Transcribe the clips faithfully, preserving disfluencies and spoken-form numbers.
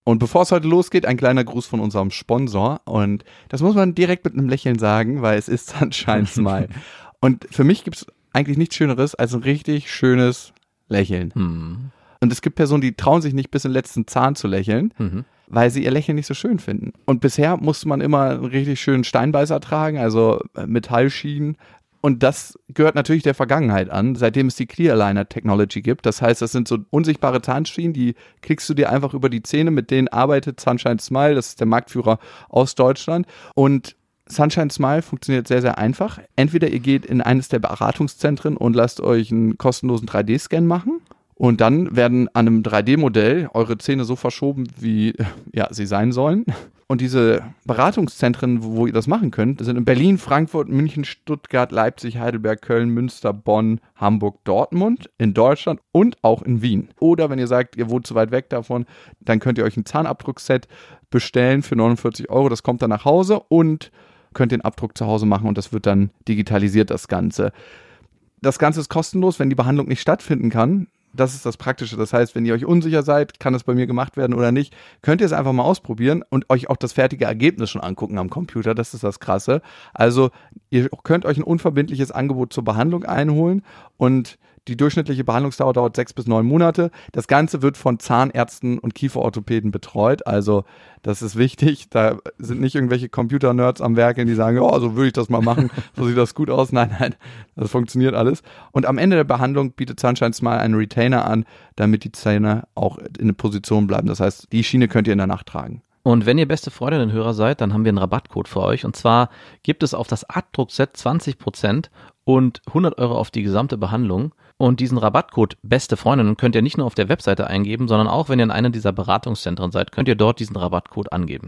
Und bevor es heute losgeht, ein kleiner Gruß von unserem Sponsor. Und das muss man direkt mit einem Lächeln sagen, weil es ist Sunshine Smile. Und für mich gibt es eigentlich nichts Schöneres als ein richtig schönes Lächeln. Mhm. Und es gibt Personen, die trauen sich nicht bis in den letzten Zahn zu lächeln, Mhm. weil sie ihr Lächeln nicht so schön finden. Und bisher musste man immer einen richtig schönen Steinbeißer tragen, also Metallschienen. Und das gehört natürlich der Vergangenheit an, seitdem es die Clear Aligner Technology gibt. Das heißt, das sind so unsichtbare Zahnschienen, die klickst du dir einfach über die Zähne, mit denen arbeitet Sunshine Smile. Das ist der Marktführer aus Deutschland. Und Sunshine Smile funktioniert sehr, sehr einfach. Entweder ihr geht in eines der Beratungszentren und lasst euch einen kostenlosen drei D Scan machen. Und dann werden an einem drei D Modell eure Zähne so verschoben, wie ja, sie sein sollen. Und diese Beratungszentren, wo ihr das machen könnt, sind in Berlin, Frankfurt, München, Stuttgart, Leipzig, Heidelberg, Köln, Münster, Bonn, Hamburg, Dortmund, in Deutschland und auch in Wien. Oder wenn ihr sagt, ihr wohnt zu weit weg davon, dann könnt ihr euch ein Zahnabdruckset bestellen für neunundvierzig Euro. Das kommt dann nach Hause und könnt den Abdruck zu Hause machen und das wird dann digitalisiert, das Ganze. Das Ganze ist kostenlos, wenn die Behandlung nicht stattfinden kann. Das ist das Praktische. Das heißt, wenn ihr euch unsicher seid, kann das bei mir gemacht werden oder nicht, könnt ihr es einfach mal ausprobieren und euch auch das fertige Ergebnis schon angucken am Computer. Das ist das Krasse. Also ihr könnt euch ein unverbindliches Angebot zur Behandlung einholen und die durchschnittliche Behandlungsdauer dauert sechs bis neun Monate. Das Ganze wird von Zahnärzten und Kieferorthopäden betreut. Also das ist wichtig. Da sind nicht irgendwelche Computer-Nerds am Werkeln, die sagen, oh, so würde ich das mal machen. So sieht das gut aus. Nein, nein, das funktioniert alles. Und am Ende der Behandlung bietet Sunshine Smile einen Retainer an, damit die Zähne auch in eine Position bleiben. Das heißt, die Schiene könnt ihr in der Nacht tragen. Und wenn ihr beste Freundinnen-Hörer seid, dann haben wir einen Rabattcode für euch. Und zwar gibt es auf das Abdruckset zwanzig Prozent und hundert Euro auf die gesamte Behandlung. Und diesen Rabattcode Beste Freundinnen könnt ihr nicht nur auf der Webseite eingeben, sondern auch, wenn ihr in einem dieser Beratungszentren seid, könnt ihr dort diesen Rabattcode angeben.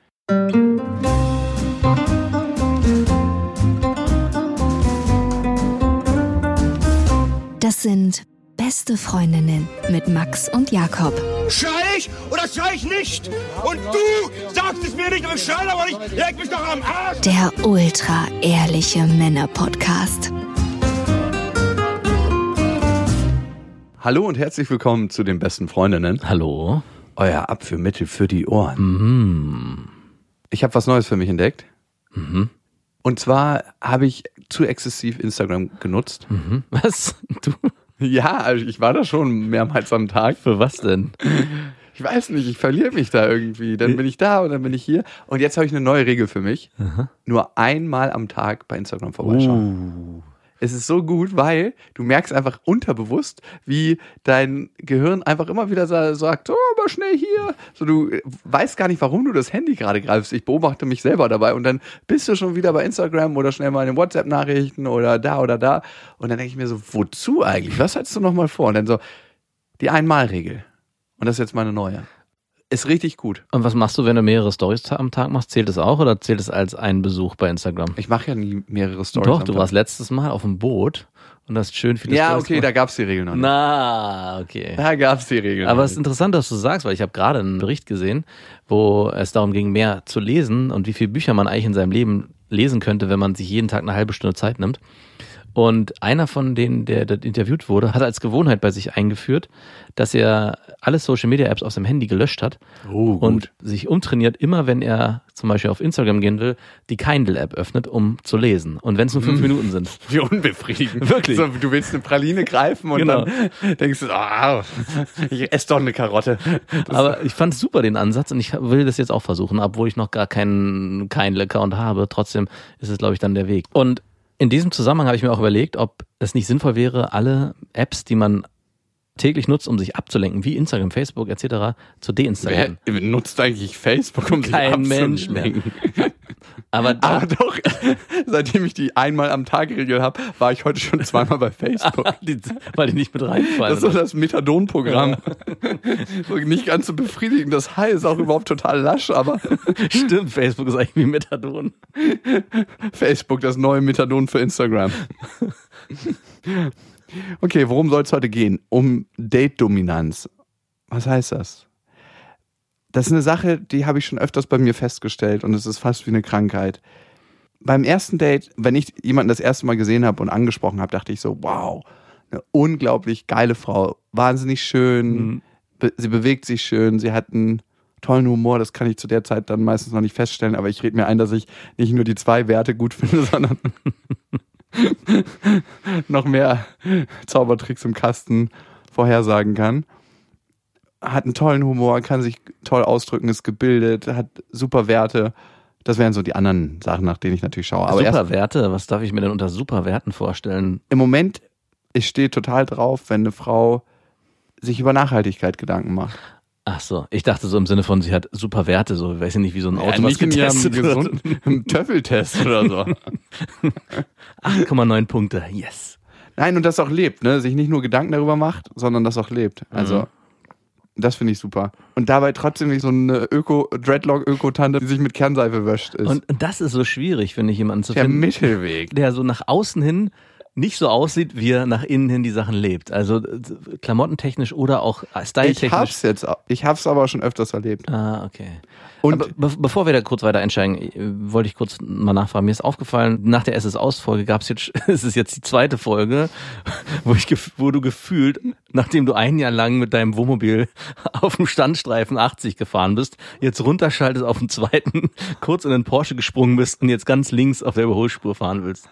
Das sind Beste Freundinnen mit Max und Jakob. Schrei ich oder schrei ich nicht? Und du sagst es mir nicht, aber ich schrei aber nicht. Leg mich doch am Arsch. Der ultra-ehrliche Männer-Podcast. Hallo und herzlich willkommen zu den besten Freundinnen. Hallo. Euer Abführmittel für die Ohren. Mhm. Ich habe was Neues für mich entdeckt. Mhm. Und zwar habe ich zu exzessiv Instagram genutzt. Mhm. Was? Du? Ja, also ich war da schon mehrmals am Tag. Für was denn? Ich weiß nicht, ich verliere mich da irgendwie. Dann bin ich da und dann bin ich hier. Und jetzt habe ich eine neue Regel für mich. Aha. Nur einmal am Tag bei Instagram vorbeischauen. Uh. Es ist so gut, weil du merkst einfach unterbewusst, wie dein Gehirn einfach immer wieder sagt, oh, mal schnell hier. So, du weißt gar nicht, warum du das Handy gerade greifst. Ich beobachte mich selber dabei und dann bist du schon wieder bei Instagram oder schnell mal in den WhatsApp-Nachrichten oder da oder da. Und dann denke ich mir so, wozu eigentlich? Was hattest du nochmal vor? Und dann so, die Einmalregel. Und das ist jetzt meine neue. Ist richtig gut. Und was machst du, wenn du mehrere Storys am Tag machst? Zählt es auch oder zählt es als ein Besuch bei Instagram? Ich mache ja nie mehrere Storys. Doch, du warst letztes Mal auf dem Boot und hast schön viele Ja, Storys okay, gemacht. da gab's die Regeln noch nicht. Na, okay. Da gab's die Regeln Aber noch es ist nicht. interessant, dass du sagst, weil ich habe gerade einen Bericht gesehen, wo es darum ging, mehr zu lesen und wie viele Bücher man eigentlich in seinem Leben lesen könnte, wenn man sich jeden Tag eine halbe Stunde Zeit nimmt. Und einer von denen, der dort interviewt wurde, hat als Gewohnheit bei sich eingeführt, dass er alle Social-Media-Apps aus dem Handy gelöscht hat Oh, gut. und sich umtrainiert, immer wenn er zum Beispiel auf Instagram gehen will, die Kindle-App öffnet, um zu lesen. Und wenn es nur fünf Minuten sind. Wie unbefriedigend. Wirklich. So, du willst eine Praline greifen und Genau. dann denkst du, ah, ich esse doch eine Karotte. Das Aber ich fand super den Ansatz und ich will das jetzt auch versuchen, obwohl ich noch gar keinen Kindle-Account habe. Trotzdem ist es, glaube ich, dann der Weg. Und in diesem Zusammenhang habe ich mir auch überlegt, ob es nicht sinnvoll wäre, alle Apps, die man täglich nutzt, um sich abzulenken, wie Instagram, Facebook et cetera, zu deinstallieren. Wer nutzt eigentlich Facebook, um sich Kein Mensch mehr. abzulenken? Aber da, Aber doch, seitdem ich die einmal am Tag Regel habe, war ich heute schon zweimal bei Facebook. die, weil die nicht mit reinfallen. Das ist so das Methadon-Programm. So nicht ganz so befriedigend. Das High ist auch überhaupt total lasch, aber Stimmt, Facebook ist eigentlich wie Methadon. Facebook, das neue Methadon für Instagram. Okay, worum soll es heute gehen? Um Date-Dominanz. Was heißt das? Das ist eine Sache, die habe ich schon öfters bei mir festgestellt und es ist fast wie eine Krankheit. Beim ersten Date, wenn ich jemanden das erste Mal gesehen habe und angesprochen habe, dachte ich so, wow, eine unglaublich geile Frau, wahnsinnig schön, Mhm. be- sie bewegt sich schön, sie hat ein tollen Humor, das kann ich zu der Zeit dann meistens noch nicht feststellen, aber ich rede mir ein, dass ich nicht nur die zwei Werte gut finde, sondern noch mehr Zaubertricks im Kasten vorhersagen kann. Hat einen tollen Humor, kann sich toll ausdrücken, ist gebildet, hat super Werte. Das wären so die anderen Sachen, nach denen ich natürlich schaue. Aber Superwerte? Was darf ich mir denn unter Superwerten vorstellen? Im Moment, ich stehe total drauf, wenn eine Frau sich über Nachhaltigkeit Gedanken macht. Ach so, ich dachte so im Sinne von, sie hat super Werte, so, weiß ich nicht, wie so ein Auto, ja, was getestet wird. Im Töffeltest oder so. acht Komma neun Punkte, yes. Nein, und das auch lebt, ne? Sich nicht nur Gedanken darüber macht, sondern das auch lebt. Also, mhm. Das finde ich super. Und dabei trotzdem nicht so eine Öko-Dreadlock-Öko-Tante, die sich mit Kernseife wäscht. Ist. Und das ist so schwierig, finde ich, jemanden zu der finden. Der Mittelweg. Der so nach außen hin nicht so aussieht, wie er nach innen hin die Sachen lebt. Also klamottentechnisch oder auch styletechnisch. Ich hab's jetzt, ich hab's aber schon öfters erlebt. Ah, okay. Und aber be- bevor wir da kurz weiter einsteigen, wollte ich kurz mal nachfragen. Mir ist aufgefallen, nach der S S Aus-Folge gab es jetzt, es ist jetzt die zweite Folge, wo ich, wo du gefühlt, nachdem du ein Jahr lang mit deinem Wohnmobil auf dem Standstreifen achtzig gefahren bist, jetzt runterschaltest auf den zweiten, kurz in den Porsche gesprungen bist und jetzt ganz links auf der Überholspur fahren willst.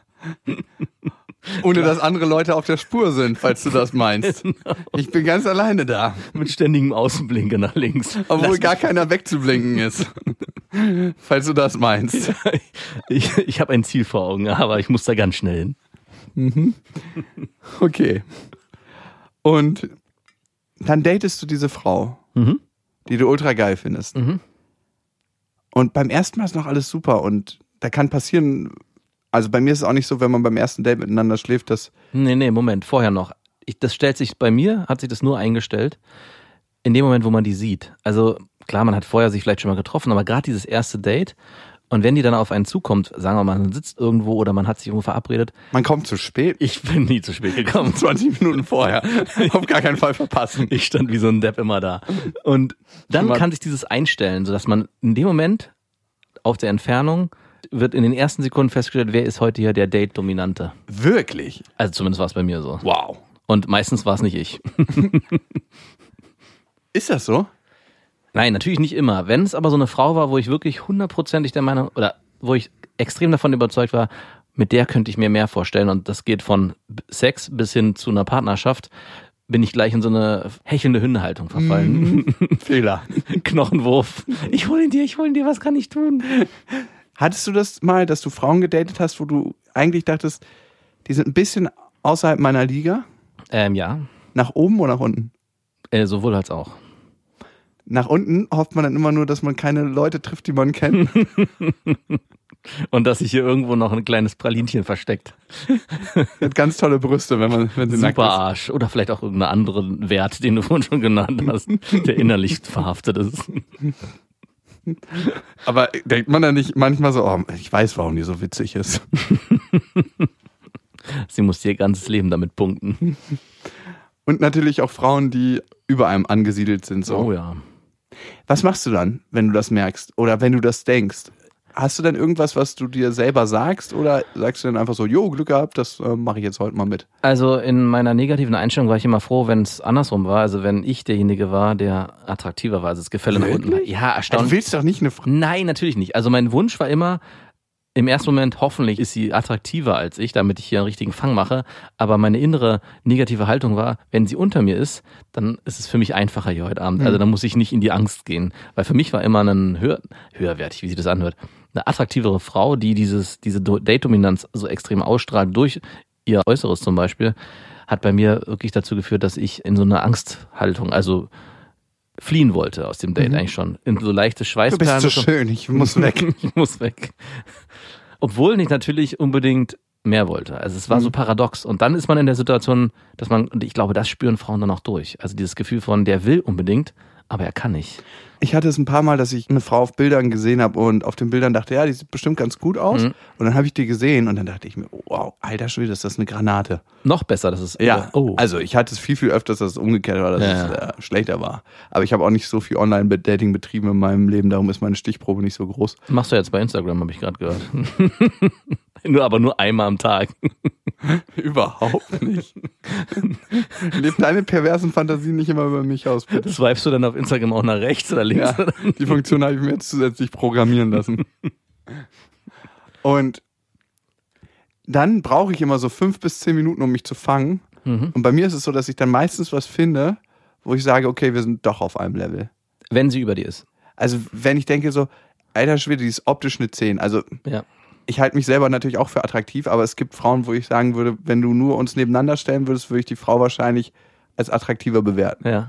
Ohne dass andere Leute auf der Spur sind, falls du das meinst. Genau. Ich bin ganz alleine da. Mit ständigem Außenblinker nach links. Obwohl Lass gar keiner wegzublinken ist. Falls du das meinst. Ja, ich ich, ich habe ein Ziel vor Augen, aber ich muss da ganz schnell hin. Mhm. Okay. Und dann datest du diese Frau, mhm. die du ultra geil findest. Mhm. Und beim ersten Mal ist noch alles super und da kann passieren... Also bei mir ist es auch nicht so, wenn man beim ersten Date miteinander schläft, dass... Nee, nee, Moment, vorher noch. Ich, das stellt sich, bei mir hat sich das nur eingestellt, in dem Moment, wo man die sieht. Also klar, man hat vorher sich vielleicht schon mal getroffen, aber gerade dieses erste Date und wenn die dann auf einen zukommt, sagen wir mal, man sitzt irgendwo oder man hat sich irgendwo verabredet. Man kommt zu spät. Ich bin nie zu spät gekommen. zwanzig Minuten vorher. Auf gar keinen Fall verpassen. Ich stand wie so ein Depp immer da. Und dann kann sich dieses einstellen, sodass man in dem Moment auf der Entfernung wird in den ersten Sekunden festgestellt, wer ist heute hier der Date-Dominante. Wirklich? Also zumindest war es bei mir so. Wow. Und meistens war es nicht ich. Ist das so? Nein, natürlich nicht immer. Wenn es aber so eine Frau war, wo ich wirklich hundertprozentig der Meinung, oder wo ich extrem davon überzeugt war, mit der könnte ich mir mehr vorstellen und das geht von Sex bis hin zu einer Partnerschaft, bin ich gleich in so eine hechelnde Hundehaltung verfallen. Mm, Fehler. Knochenwurf. Ich hol ihn dir, ich hol ihn dir, was kann ich tun? Hattest du das mal, dass du Frauen gedatet hast, wo du eigentlich dachtest, die sind ein bisschen außerhalb meiner Liga? Ähm, ja. Nach oben oder nach unten? Äh, sowohl als auch. Nach unten hofft man dann immer nur, dass man keine Leute trifft, die man kennt. Und dass sich hier irgendwo noch ein kleines Pralinchen versteckt. Hat ganz tolle Brüste, wenn man wenn sie nackt ist. Super Arsch. Oder vielleicht auch irgendeinen anderen Wert, den du vorhin schon genannt hast, der innerlich verhaftet ist. Aber denkt man dann nicht manchmal so, oh, ich weiß, warum die so witzig ist. Sie muss ihr ganzes Leben damit punkten. Und natürlich auch Frauen, die über einem angesiedelt sind. So. Oh ja. Was machst du dann, wenn du das merkst? Oder wenn du das denkst? Hast du denn irgendwas, was du dir selber sagst? Oder sagst du dann einfach so, jo, Glück gehabt, das äh, mache ich jetzt heute mal mit? Also in meiner negativen Einstellung war ich immer froh, wenn es andersrum war. Also wenn ich derjenige war, der attraktiver war. Also das Gefälle nach unten. Ja, erstaunlich. Du willst doch nicht eine Frau. Nein, natürlich nicht. Also mein Wunsch war immer, im ersten Moment, hoffentlich ist sie attraktiver als ich, damit ich hier einen richtigen Fang mache. Aber meine innere negative Haltung war, wenn sie unter mir ist, dann ist es für mich einfacher hier heute Abend. Mhm. Also dann muss ich nicht in die Angst gehen. Weil für mich war immer ein höher, höherwertig, wie sich das anhört, eine attraktivere Frau, die dieses diese Date-Dominanz so extrem ausstrahlt, durch ihr Äußeres zum Beispiel, hat bei mir wirklich dazu geführt, dass ich in so eine Angsthaltung, also fliehen wollte aus dem Date mhm. eigentlich schon. In so leichte Schweißperlen. Du bist so schön, ich muss weg. ich muss weg. Obwohl ich natürlich unbedingt mehr wollte. Also es war mhm. so paradox. Und dann ist man in der Situation, dass man, und ich glaube, das spüren Frauen dann auch durch. Also dieses Gefühl von, der will unbedingt, aber er kann nicht. Ich hatte es ein paar Mal, dass ich eine Frau auf Bildern gesehen habe und auf den Bildern dachte, ja, die sieht bestimmt ganz gut aus. Mhm. Und dann habe ich die gesehen und dann dachte ich mir, wow, alter Schwede, ist das eine Granate. Noch besser, das ist... Ja, oh. Also ich hatte es viel, viel öfters, dass es umgekehrt war, dass ja. es äh, schlechter war. Aber ich habe auch nicht so viel Online-Dating betrieben in meinem Leben, darum ist meine Stichprobe nicht so groß. Machst du jetzt bei Instagram, habe ich gerade gehört. nur Aber nur einmal am Tag. Überhaupt nicht. Lebt deine perversen Fantasien nicht immer über mich aus, bitte. Swipest du dann auf Instagram auch nach rechts oder links? Ja, die Funktion habe ich mir jetzt zusätzlich programmieren lassen. Und dann brauche ich immer so fünf bis zehn Minuten, um mich zu fangen. Mhm. Und bei mir ist es so, dass ich dann meistens was finde, wo ich sage, okay, wir sind doch auf einem Level. Wenn sie über dir ist. Also wenn ich denke so, alter Schwede, die ist optisch eine zehn. Also ja. Ich halte mich selber natürlich auch für attraktiv, aber es gibt Frauen, wo ich sagen würde, wenn du nur uns nebeneinander stellen würdest, würde ich die Frau wahrscheinlich als attraktiver bewerten. Ja.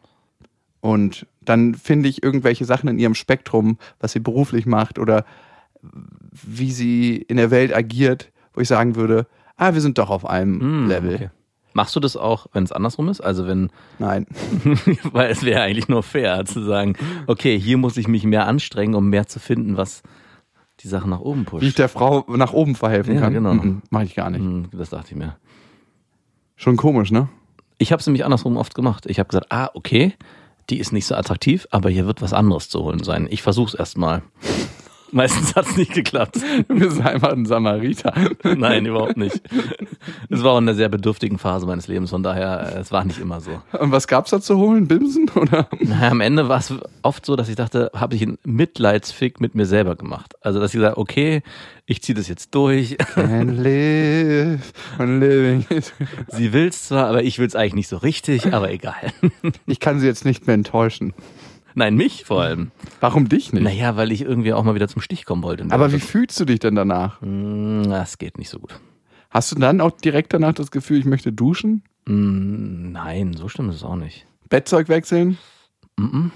Und dann finde ich irgendwelche Sachen in ihrem Spektrum, was sie beruflich macht oder wie sie in der Welt agiert, wo ich sagen würde, ah, wir sind doch auf einem mm, Level. Okay. Machst du das auch, wenn es andersrum ist? Also wenn Nein. Weil es wäre eigentlich nur fair zu sagen, okay, hier muss ich mich mehr anstrengen, um mehr zu finden, was die Sache nach oben pusht. Wie ich der Frau nach oben verhelfen ja, kann? Genau. Mhm, mach ich gar nicht. Das dachte ich mir. Schon komisch, ne? Ich habe es nämlich andersrum oft gemacht. Ich habe gesagt, ah, okay, die ist nicht so attraktiv, aber hier wird was anderes zu holen sein. Ich versuch's erst mal. Meistens hat es nicht geklappt. Du bist einfach ein Samariter. Nein, überhaupt nicht. Es war auch in einer sehr bedürftigen Phase meines Lebens, von daher, es war nicht immer so. Und was gab's da zu holen? Bimsen? Oder? Naja, am Ende war es oft so, dass ich dachte, habe ich einen Mitleidsfick mit mir selber gemacht. Also, dass ich sage, okay, ich ziehe das jetzt durch. And live and living. Sie will's zwar, aber ich will's eigentlich nicht so richtig, aber egal. Ich kann sie jetzt nicht mehr enttäuschen. Nein, mich vor allem. Warum dich nicht? Naja, weil ich irgendwie auch mal wieder zum Stich kommen wollte. Aber wie fühlst du dich denn danach? Das geht nicht so gut. Hast du dann auch direkt danach das Gefühl, ich möchte duschen? Nein, so schlimm ist es auch nicht. Bettzeug wechseln? Mm-mm.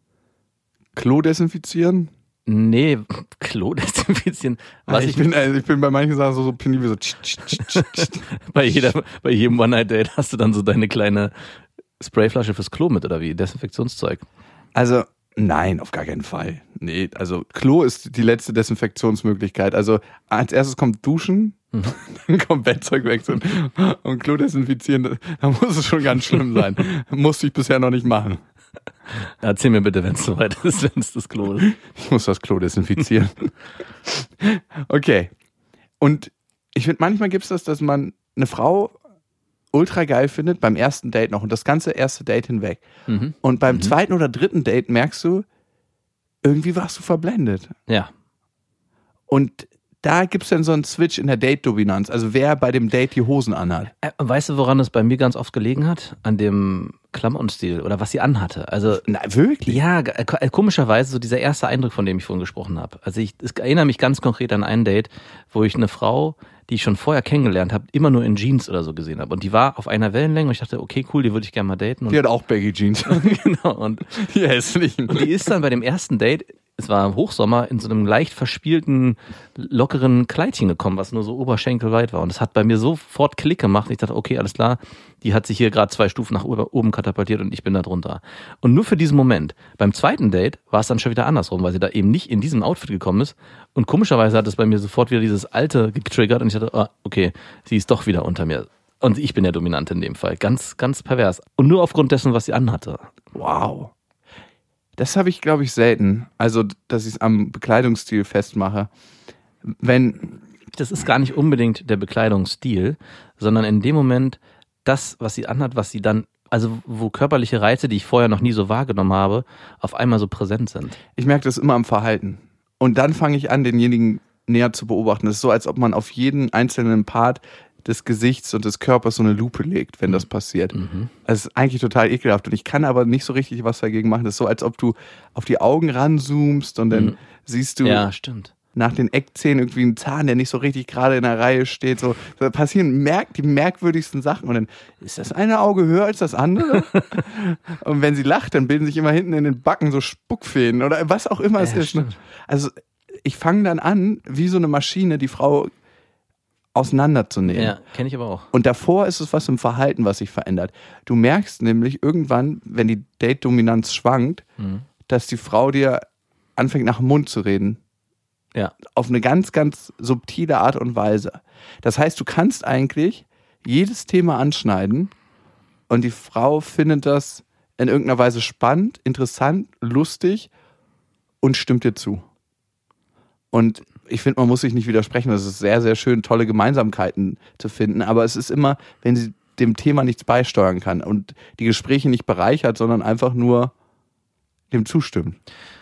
Klo desinfizieren? Nee, Klo desinfizieren. Was ich, ich, bin, also ich bin bei manchen Sachen so, so penibel, so tsch, tsch, tsch, tsch. bei, jeder, bei jedem One-Night-Date hast du dann so deine kleine Sprayflasche fürs Klo mit, oder wie? Desinfektionszeug. Also, nein, auf gar keinen Fall. Nee, also Klo ist die letzte Desinfektionsmöglichkeit. Also als erstes kommt Duschen, mhm. dann kommt Bettzeug wechseln und Klo desinfizieren. Da muss es schon ganz schlimm sein. Musste ich bisher noch nicht machen. Erzähl mir bitte, wenn es soweit ist, wenn es das Klo ist. Ich muss das Klo desinfizieren. Okay. Und ich finde, manchmal gibt es das, dass man eine Frau ultra geil findet, beim ersten Date noch und das ganze erste Date hinweg. Mhm. Und beim mhm. zweiten oder dritten Date merkst du, irgendwie warst du verblendet. Ja. Und da gibt es dann so einen Switch in der Date-Dominanz, also wer bei dem Date die Hosen anhat. Äh, weißt du, woran es bei mir ganz oft gelegen hat? An dem Klamottenstil oder was sie anhatte. Also, na, wirklich? Ja, äh, komischerweise so dieser erste Eindruck, von dem ich vorhin gesprochen habe. Also ich, ich erinnere mich ganz konkret an ein Date, wo ich eine Frau, die ich schon vorher kennengelernt habe, immer nur in Jeans oder so gesehen habe. Und die war auf einer Wellenlänge und ich dachte, okay, cool, die würde ich gerne mal daten. Und die hat auch Baggy Jeans. Genau. Und die hässlichen. Und die ist dann bei dem ersten Date, es war Hochsommer, in so einem leicht verspielten, lockeren Kleidchen gekommen, was nur so oberschenkelweit war. Und das hat bei mir sofort Klick gemacht. Ich dachte, okay, alles klar, die hat sich hier gerade zwei Stufen nach oben katapultiert und ich bin da drunter. Und nur für diesen Moment. Beim zweiten Date war es dann schon wieder andersrum, weil sie da eben nicht in diesem Outfit gekommen ist. Und komischerweise hat es bei mir sofort wieder dieses Alte getriggert und ich dachte, oh, okay, sie ist doch wieder unter mir. Und ich bin der Dominante in dem Fall. Ganz, ganz pervers. Und nur aufgrund dessen, was sie anhatte. Wow. Das habe ich, glaube ich, selten. Also, dass ich es am Bekleidungsstil festmache. Wenn. Das ist gar nicht unbedingt der Bekleidungsstil, sondern in dem Moment das, was sie anhat, was sie dann, also wo körperliche Reize, die ich vorher noch nie so wahrgenommen habe, auf einmal so präsent sind. Ich merke das immer am Verhalten. Und dann fange ich an, denjenigen näher zu beobachten. Das ist so, als ob man auf jeden einzelnen Part des Gesichts und des Körpers so eine Lupe legt, wenn das passiert. Mhm. Das ist eigentlich total ekelhaft und ich kann aber nicht so richtig was dagegen machen. Das ist so, als ob du auf die Augen ranzoomst und dann mhm. siehst du ja, stimmt. nach den Eckzähnen irgendwie einen Zahn, der nicht so richtig gerade in der Reihe steht. So, da passieren merk- die merkwürdigsten Sachen und dann ist das eine Auge höher als das andere. Und wenn sie lacht, dann bilden sich immer hinten in den Backen so Spuckfäden oder was auch immer es ja, ist. Stimmt. Also ich fange dann an, wie so eine Maschine, die Frau auseinanderzunehmen. Ja, kenne ich aber auch. Und davor ist es was im Verhalten, was sich verändert. Du merkst nämlich irgendwann, wenn die Date-Dominanz schwankt, mhm. dass die Frau dir anfängt, nach dem Mund zu reden. Ja. Auf eine ganz, ganz subtile Art und Weise. Das heißt, du kannst eigentlich jedes Thema anschneiden und die Frau findet das in irgendeiner Weise spannend, interessant, lustig und stimmt dir zu. Und ich finde, man muss sich nicht widersprechen. Es ist sehr, sehr schön, tolle Gemeinsamkeiten zu finden. Aber es ist immer, wenn sie dem Thema nichts beisteuern kann und die Gespräche nicht bereichert, sondern einfach nur dem zustimmen.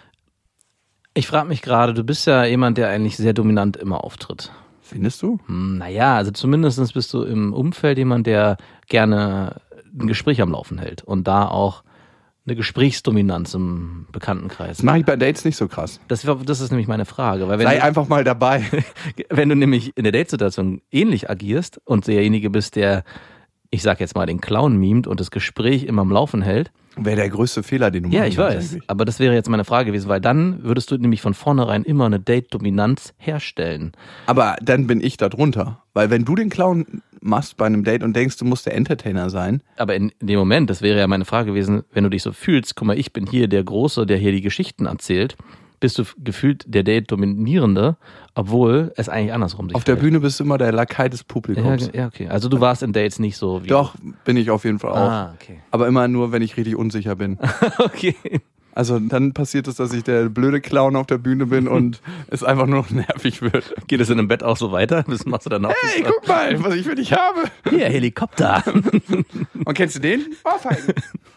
Ich frage mich gerade, du bist ja jemand, der eigentlich sehr dominant immer auftritt. Findest du? Hm, naja, also zumindest bist du im Umfeld jemand, der gerne ein Gespräch am Laufen hält und da auch eine Gesprächsdominanz im Bekanntenkreis. Das mache ich bei Dates nicht so krass. Das, das ist nämlich meine Frage. Weil wenn Sei du, einfach mal dabei. Wenn du nämlich in der Datesituation ähnlich agierst und derjenige bist, der, ich sag jetzt mal, den Clown mimt und das Gespräch immer am Laufen hält. Wäre der größte Fehler, den du Ja, machen ich kannst weiß. eigentlich. Aber das wäre jetzt meine Frage gewesen, weil dann würdest du nämlich von vornherein immer eine Date-Dominanz herstellen. Aber dann bin ich da drunter. Weil wenn du den Clown machst bei einem Date und denkst, du musst der Entertainer sein. Aber in, in dem Moment, das wäre ja meine Frage gewesen, wenn du dich so fühlst, guck mal, ich bin hier der Große, der hier die Geschichten erzählt, bist du gefühlt der Date-Dominierende, obwohl es eigentlich andersrum sich Auf der verhält. Bühne bist du immer der Lakai des Ja, Publikums. ja, okay. Also du warst in Dates nicht so wie... Doch, bin ich auf jeden Fall auch. Ah, okay. Aber immer nur, wenn ich richtig unsicher bin. Okay. Also dann passiert es, dass ich der blöde Clown auf der Bühne bin und es einfach nur noch nervig wird. Geht es in einem Bett auch so weiter? Was machst du dann auch? Hey, guck mal, was ich für dich habe. Hier, Helikopter. Und kennst du den? Ohrfeigen.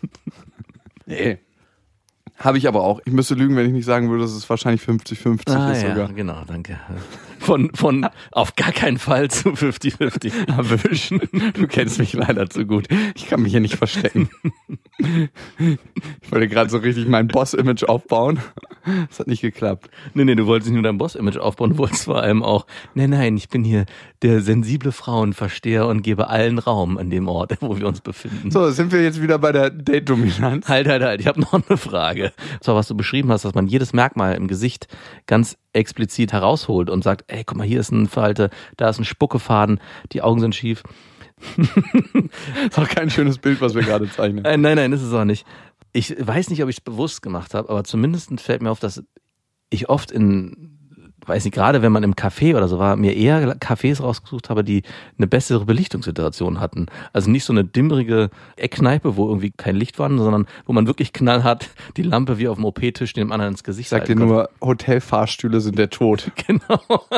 Nee. Habe ich aber auch. Ich müsste lügen, wenn ich nicht sagen würde, dass es wahrscheinlich fünfzig fünfzig Ah, ist ja, sogar. genau, danke. Von, von auf gar keinen Fall zu fünfzig fünfzig erwischen. Du kennst mich leider zu gut. Ich kann mich hier nicht verstecken. Ich wollte gerade so richtig mein Boss-Image aufbauen. Das hat nicht geklappt. Nee, nee, du wolltest nicht nur dein Boss-Image aufbauen, du wolltest vor allem auch, nein, nein, ich bin hier der sensible Frauenversteher und gebe allen Raum an dem Ort, wo wir uns befinden. So, sind wir jetzt wieder bei der Date-Dominanz. Halt, halt, halt, ich habe noch eine Frage. So, was du beschrieben hast, dass man jedes Merkmal im Gesicht ganz explizit herausholt und sagt, ey, guck mal, hier ist eine Falte, da ist ein Spuckefaden, die Augen sind schief. Ist auch kein schönes Bild, was wir gerade zeichnen. Äh, nein, nein, ist es auch nicht. Ich weiß nicht, ob ich es bewusst gemacht habe, aber zumindest fällt mir auf, dass ich oft in, weiß nicht, gerade wenn man im Café oder so war, mir eher Cafés rausgesucht habe, die eine bessere Belichtungssituation hatten. Also nicht so eine dimmerige Eckkneipe, wo irgendwie kein Licht war, sondern wo man wirklich knallhart die Lampe wie auf dem O P-Tisch dem anderen ins Gesicht Ich sag dir halten nur, Hotelfahrstühle sind der Tod. Genau.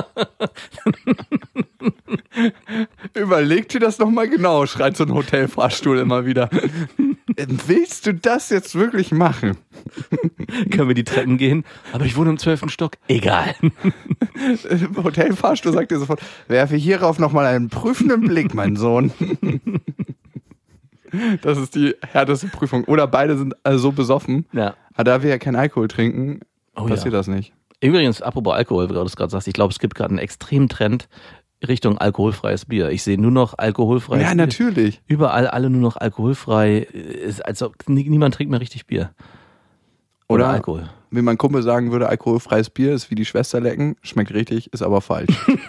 Überleg dir das nochmal genau, schreit so ein Hotelfahrstuhl immer wieder. Willst du das jetzt wirklich machen? Können wir die Treppen gehen? Aber ich wohne im zwölften Stock. Egal. Hotelfahrstuhl sagt dir sofort, werfe hierauf nochmal einen prüfenden Blick, mein Sohn. Das ist die härteste Prüfung. Oder beide sind also so besoffen, Ja. aber da wir ja keinen Alkohol trinken, Oh passiert ja. das nicht. Übrigens, apropos Alkohol, wie du das gerade sagst, ich glaube, es gibt gerade einen extremen Trend Richtung alkoholfreies Bier. Ich sehe nur noch alkoholfreies Ja, Bier. natürlich. Überall alle nur noch alkoholfrei. Ist, als ob nie, niemand trinkt mehr richtig Bier. Oder, Oder Alkohol. Wie mein Kumpel sagen würde, alkoholfreies Bier ist wie die Schwester lecken, schmeckt richtig, ist aber falsch.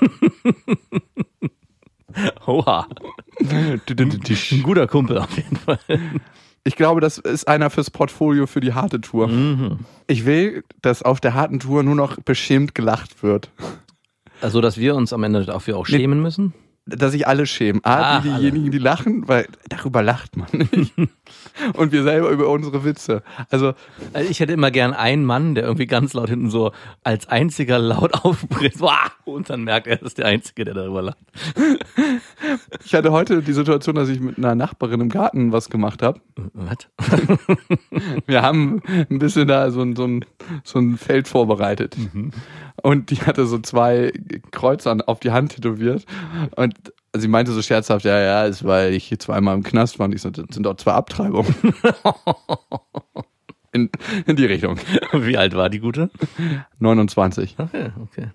Oha. Ein guter Kumpel auf jeden Fall. Ich glaube, das ist einer fürs Portfolio für die harte Tour. Mhm. Ich will, dass auf der harten Tour nur noch beschämt gelacht wird. Also, dass wir uns am Ende dafür auch schämen müssen? Dass sich alle schämen. A, Ach, die, diejenigen, die lachen, weil darüber lacht man nicht. Und wir selber über unsere Witze. Also, Also ich hätte immer gern einen Mann, der irgendwie ganz laut hinten so als einziger laut aufbricht. Und dann merkt er, er ist der Einzige, der darüber lacht. ich hatte heute die Situation, dass ich mit einer Nachbarin im Garten was gemacht habe. Was? Wir haben ein bisschen da so ein, so ein, so ein Feld vorbereitet. Mhm. Und die hatte so zwei Kreuze auf die Hand tätowiert. Und sie meinte so scherzhaft, ja, ja, ist, weil ich hier zweimal im Knast war. Und ich so, das sind doch zwei Abtreibungen. in, in die Richtung. Wie alt war die Gute? neunundzwanzig. Okay, okay.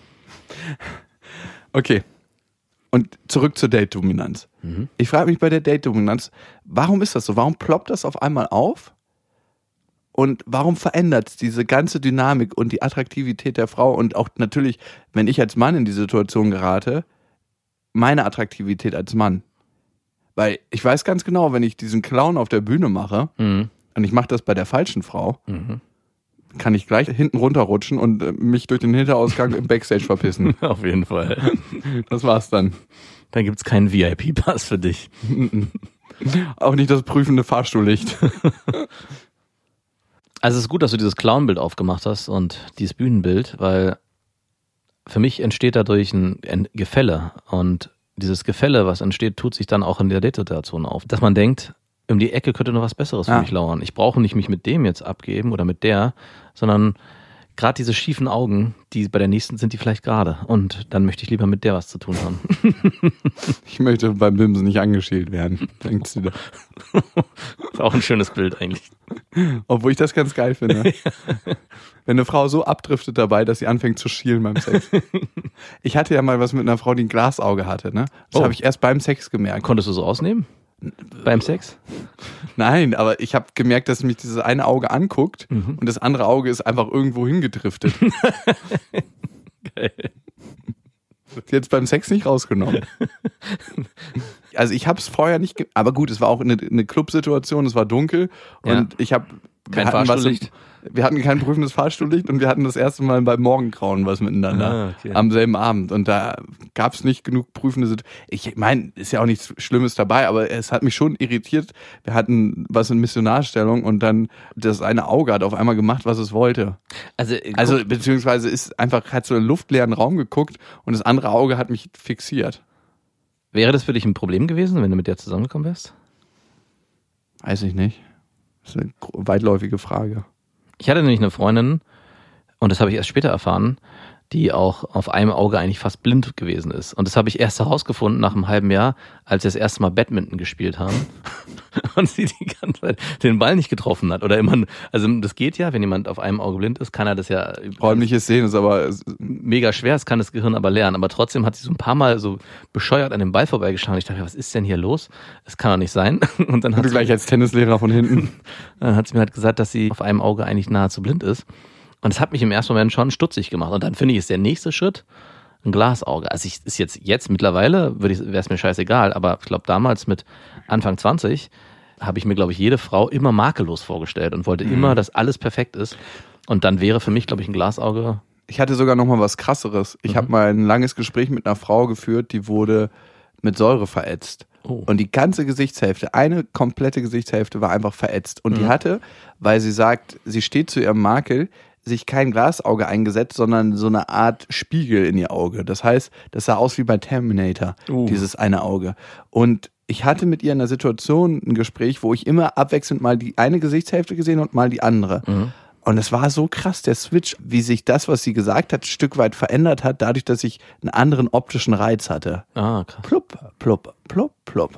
Okay. Und zurück zur Date-Dominanz. Mhm. Ich frage mich bei der Date-Dominanz, warum ist das so? Warum ploppt das auf einmal auf? Und warum verändert es diese ganze Dynamik und die Attraktivität der Frau und auch natürlich, wenn ich als Mann in die Situation gerate, meine Attraktivität als Mann? Weil ich weiß ganz genau, wenn ich diesen Clown auf der Bühne mache Mhm. und ich mache das bei der falschen Frau, Mhm. kann ich gleich hinten runterrutschen und äh, mich durch den Hinterausgang im Backstage verpissen. Auf jeden Fall. Das war's dann. Dann gibt's keinen V I P-Pass für dich. Auch nicht das prüfende Fahrstuhllicht. Also es ist gut, dass du dieses Clown-Bild aufgemacht hast und dieses Bühnenbild, weil für mich entsteht dadurch ein, ein Gefälle. Und dieses Gefälle, was entsteht, tut sich dann auch in der Date-Situation auf. Dass man denkt, um die Ecke könnte noch was Besseres ja. für mich lauern. Ich brauche nicht mich mit dem jetzt abgeben oder mit der, sondern gerade diese schiefen Augen, die bei der nächsten sind, die vielleicht gerade. Und dann möchte ich lieber mit der was zu tun haben. Ich möchte beim Bimsen nicht angeschielt werden, denkst du da? Ist auch ein schönes Bild eigentlich. Obwohl ich das ganz geil finde. Wenn eine Frau so abdriftet dabei, dass sie anfängt zu schielen beim Sex. Ich hatte ja mal was mit einer Frau, die ein Glasauge hatte. Ne? Das Oh. habe ich erst beim Sex gemerkt. Konntest du so ausnehmen? Beim Sex? Nein, aber ich habe gemerkt, dass mich dieses eine Auge anguckt Mhm. und das andere Auge ist einfach irgendwo hingedriftet. Geil. Jetzt beim Sex nicht rausgenommen. Also ich habe es vorher nicht, ge- aber gut, es war auch eine, eine Clubsituation, es war dunkel und Ja. ich habe Kein Fahrstuhllicht? Wir hatten kein prüfendes Fahrstuhllicht und wir hatten das erste Mal beim Morgengrauen was miteinander Ah, okay. am selben Abend und da gab es nicht genug prüfende Situationen. Ich meine, ist ja auch nichts Schlimmes dabei, aber es hat mich schon irritiert. Wir hatten was in Missionarstellung und dann das eine Auge hat auf einmal gemacht, was es wollte. Also, Also beziehungsweise ist einfach, hat so einen luftleeren Raum geguckt und das andere Auge hat mich fixiert. wäre das für dich ein Problem gewesen, wenn du mit der zusammengekommen wärst? Weiß ich nicht. Das ist eine gro- weitläufige Frage. Ich hatte nämlich eine Freundin, und das habe ich erst später erfahren, die auch auf einem Auge eigentlich fast blind gewesen ist. Und das habe ich erst herausgefunden nach einem halben Jahr, als wir das erste Mal Badminton gespielt haben und sie die ganze Zeit den Ball nicht getroffen hat. Oder immer, also das geht ja, wenn jemand auf einem Auge blind ist, kann er das ja Räumliches Sehen ist aber mega schwer, das kann das Gehirn aber lernen. Aber trotzdem hat sie so ein paar Mal so bescheuert an dem Ball vorbeigeschaut. Ich dachte, was ist denn hier los? Das kann doch nicht sein. Und dann hat du sie, gleich als Tennislehrer von hinten. dann hat sie mir halt gesagt, dass sie auf einem Auge eigentlich nahezu blind ist. Und das hat mich im ersten Moment schon stutzig gemacht. Und dann finde ich, ist der nächste Schritt ein Glasauge. Also ich ist jetzt, jetzt mittlerweile, würde ich, wäre es mir scheißegal, aber ich glaube damals mit Anfang zwanzig habe ich mir, glaube ich, jede Frau immer makellos vorgestellt und wollte mhm. immer, dass alles perfekt ist. Und dann wäre für mich, glaube ich, ein Glasauge. Ich hatte sogar noch mal was Krasseres. Ich mhm. habe mal ein langes Gespräch mit einer Frau geführt, die wurde mit Säure verätzt. Oh. Und die ganze Gesichtshälfte, eine komplette Gesichtshälfte war einfach verätzt. Und mhm. die hatte, weil sie sagt, sie steht zu ihrem Makel, sich kein Glasauge eingesetzt, sondern so eine Art Spiegel in ihr Auge. Das heißt, das sah aus wie bei Terminator, uh. dieses eine Auge. Und ich hatte mit ihr in einer Situation ein Gespräch, wo ich immer abwechselnd mal die eine Gesichtshälfte gesehen und mal die andere. Mhm. Und es war so krass, der Switch, wie sich das, was sie gesagt hat, ein Stück weit verändert hat, dadurch, dass ich einen anderen optischen Reiz hatte. Ah, krass. Plupp, plupp, plupp, plupp.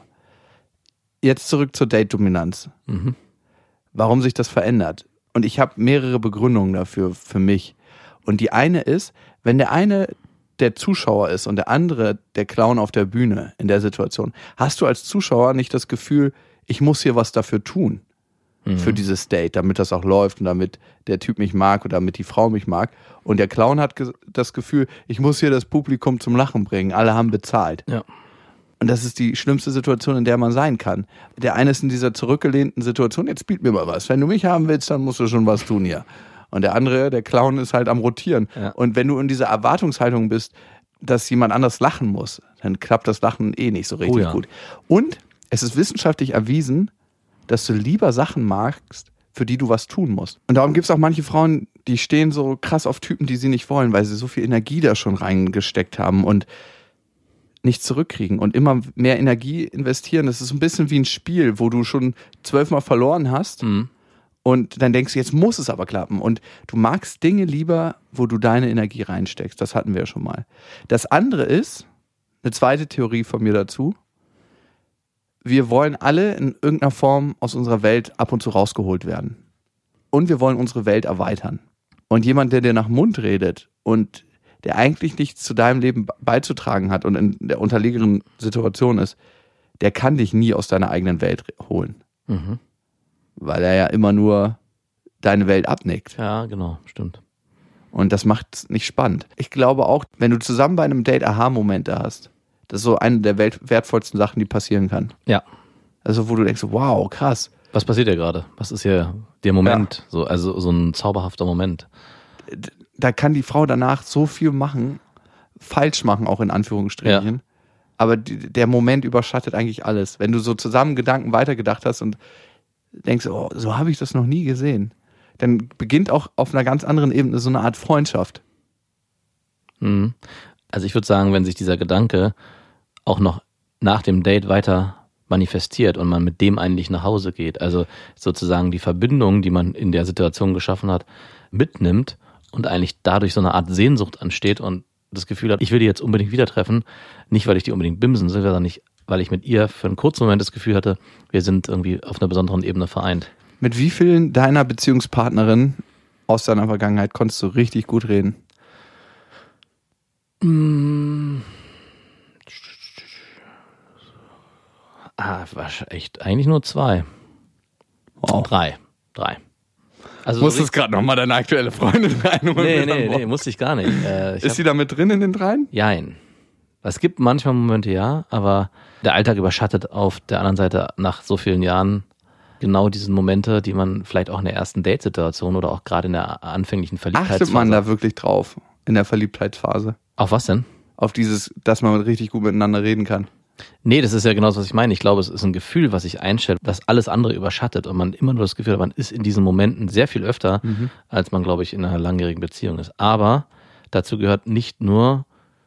Jetzt zurück zur Date-Dominanz. Mhm. Warum sich das verändert? Und ich habe mehrere Begründungen dafür, für mich. Und die eine ist, wenn der eine der Zuschauer ist und der andere der Clown auf der Bühne in der Situation, hast du als Zuschauer nicht das Gefühl, ich muss hier was dafür tun, mhm. für dieses Date, damit das auch läuft und damit der Typ mich mag oder damit die Frau mich mag. Und der Clown hat ge- das Gefühl, ich muss hier das Publikum zum Lachen bringen, alle haben bezahlt. Ja. Und das ist die schlimmste Situation, in der man sein kann. Der eine ist in dieser zurückgelehnten Situation, jetzt spielt mir mal was. Wenn du mich haben willst, dann musst du schon was tun hier. Und der andere, der Clown, ist halt am Rotieren. Ja. Und wenn du in dieser Erwartungshaltung bist, dass jemand anders lachen muss, dann klappt das Lachen eh nicht so richtig oh ja. gut. Und es ist wissenschaftlich erwiesen, dass du lieber Sachen magst, für die du was tun musst. Und darum gibt es auch manche Frauen, die stehen so krass auf Typen, die sie nicht wollen, weil sie so viel Energie da schon reingesteckt haben und nicht zurückkriegen und immer mehr Energie investieren. Das ist ein bisschen wie ein Spiel, wo du schon zwölfmal verloren hast mhm. und dann denkst du, jetzt muss es aber klappen. Und du magst Dinge lieber, wo du deine Energie reinsteckst. Das hatten wir ja schon mal. Das andere ist, eine zweite Theorie von mir dazu, wir wollen alle in irgendeiner Form aus unserer Welt ab und zu rausgeholt werden. Und wir wollen unsere Welt erweitern. Und jemand, der dir nach dem Mund redet und der eigentlich nichts zu deinem Leben beizutragen hat und in der unterlegenen Situation ist, der kann dich nie aus deiner eigenen Welt holen. Mhm. Weil er ja immer nur deine Welt abnickt. Ja, genau, stimmt. Und das macht es nicht spannend. Ich glaube auch, wenn du zusammen bei einem Date Aha-Momente hast, das ist so eine der welt- wertvollsten Sachen, die passieren kann. Ja. Also wo du denkst, wow, krass. Was passiert ja gerade? Was ist hier der Moment? Ja. So, also so ein zauberhafter Moment. Da kann die Frau danach so viel machen, falsch machen, auch in Anführungsstrichen. Ja. Aber die, der Moment überschattet eigentlich alles. Wenn du so zusammen Gedanken weitergedacht hast und denkst, oh, so habe ich das noch nie gesehen, dann beginnt auch auf einer ganz anderen Ebene so eine Art Freundschaft. Mhm. Also ich würde sagen, wenn sich dieser Gedanke auch noch nach dem Date weiter manifestiert und man mit dem eigentlich nach Hause geht, also sozusagen die Verbindung, die man in der Situation geschaffen hat, mitnimmt und eigentlich dadurch so eine Art Sehnsucht entsteht und das Gefühl hat, ich will die jetzt unbedingt wieder treffen, nicht weil ich die unbedingt bimsen will, sondern nicht, weil ich mit ihr für einen kurzen Moment das Gefühl hatte, wir sind irgendwie auf einer besonderen Ebene vereint. Mit wie vielen deiner Beziehungspartnerinnen aus deiner Vergangenheit konntest du richtig gut reden? Mm. Ah, war echt eigentlich nur zwei. Wow. Drei. Drei. Also Musstest gerade nochmal deine aktuelle Freundin reinholen? Nee, nee, nee, musste ich gar nicht. Äh, ich Ist hab, sie da mit drin in den dreien? Jein. Es gibt manchmal Momente, ja, aber der Alltag überschattet auf der anderen Seite nach so vielen Jahren genau diese Momente, die man vielleicht auch in der ersten Datesituation oder auch gerade in der anfänglichen Verliebtheitsphase... Achtet man da wirklich drauf in der Verliebtheitsphase? Auf was denn? Auf dieses, dass man richtig gut miteinander reden kann. Nee, das ist ja genau das, was ich meine. Ich glaube, es ist ein Gefühl, was sich einstellt, das alles andere überschattet und man immer nur das Gefühl hat, man ist in diesen Momenten sehr viel öfter, mhm. als man, glaube ich, in einer langjährigen Beziehung ist. Aber dazu gehört nicht nur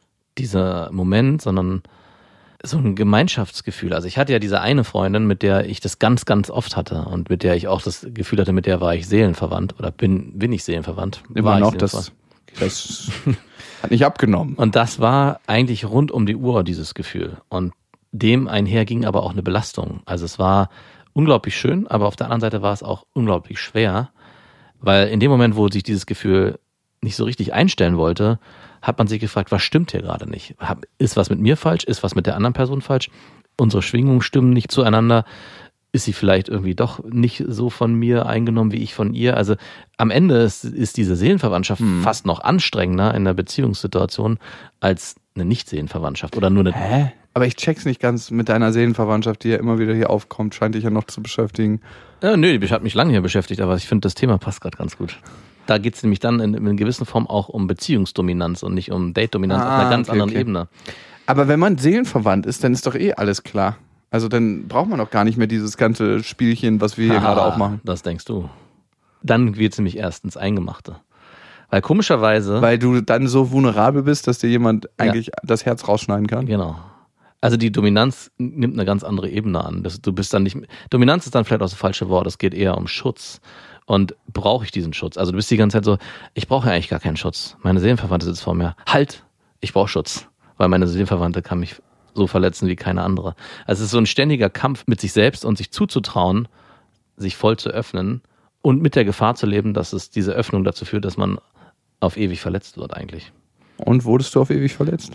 dieser Moment, sondern so ein Gemeinschaftsgefühl. Also ich hatte ja diese eine Freundin, mit der ich das ganz, ganz oft hatte und mit der ich auch das Gefühl hatte, mit der war ich seelenverwandt oder bin, bin ich seelenverwandt. Immer noch, das, das hat nicht abgenommen. Und das war eigentlich rund um die Uhr, dieses Gefühl. Und dem einher ging aber auch eine Belastung. Also es war unglaublich schön, aber auf der anderen Seite war es auch unglaublich schwer, weil in dem Moment, wo sich dieses Gefühl nicht so richtig einstellen wollte, hat man sich gefragt, was stimmt hier gerade nicht? Ist was mit mir falsch? Ist was mit der anderen Person falsch? Unsere Schwingungen stimmen nicht zueinander. Ist sie vielleicht irgendwie doch nicht so von mir eingenommen, wie ich von ihr? Also am Ende ist, ist diese Seelenverwandtschaft hm. fast noch anstrengender in der Beziehungssituation als eine Nicht-Seelenverwandtschaft oder nur eine... Hä? Aber ich check's nicht ganz mit deiner Seelenverwandtschaft, die ja immer wieder hier aufkommt, scheint dich ja noch zu beschäftigen. Ja, nö, die hat mich lange hier beschäftigt, aber ich finde, das Thema passt gerade ganz gut. Da geht's nämlich dann in, in einer gewissen Form auch um Beziehungsdominanz und nicht um Date-Dominanz ah, auf einer ganz okay, anderen okay. Ebene. Aber wenn man seelenverwandt ist, dann ist doch eh alles klar. Also dann braucht man doch gar nicht mehr dieses ganze Spielchen, was wir hier gerade auch machen. Das denkst du. Dann wird's nämlich erst ins Eingemachte. Weil komischerweise... Weil du dann so vulnerabel bist, dass dir jemand eigentlich ja. das Herz rausschneiden kann. Genau. Also die Dominanz nimmt eine ganz andere Ebene an. Das, du bist dann nicht... Dominanz ist dann vielleicht auch das falsche Wort. Es geht eher um Schutz. Und brauche ich diesen Schutz? Also du bist die ganze Zeit so, ich brauche ja eigentlich gar keinen Schutz. Meine Seelenverwandte sitzt vor mir. Halt, ich brauche Schutz. Weil meine Seelenverwandte kann mich so verletzen wie keine andere. Also es ist so ein ständiger Kampf mit sich selbst und sich zuzutrauen, sich voll zu öffnen und mit der Gefahr zu leben, dass es diese Öffnung dazu führt, dass man auf ewig verletzt wird eigentlich. Und wurdest du auf ewig verletzt?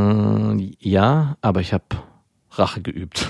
Äh, ja, aber ich habe Rache geübt.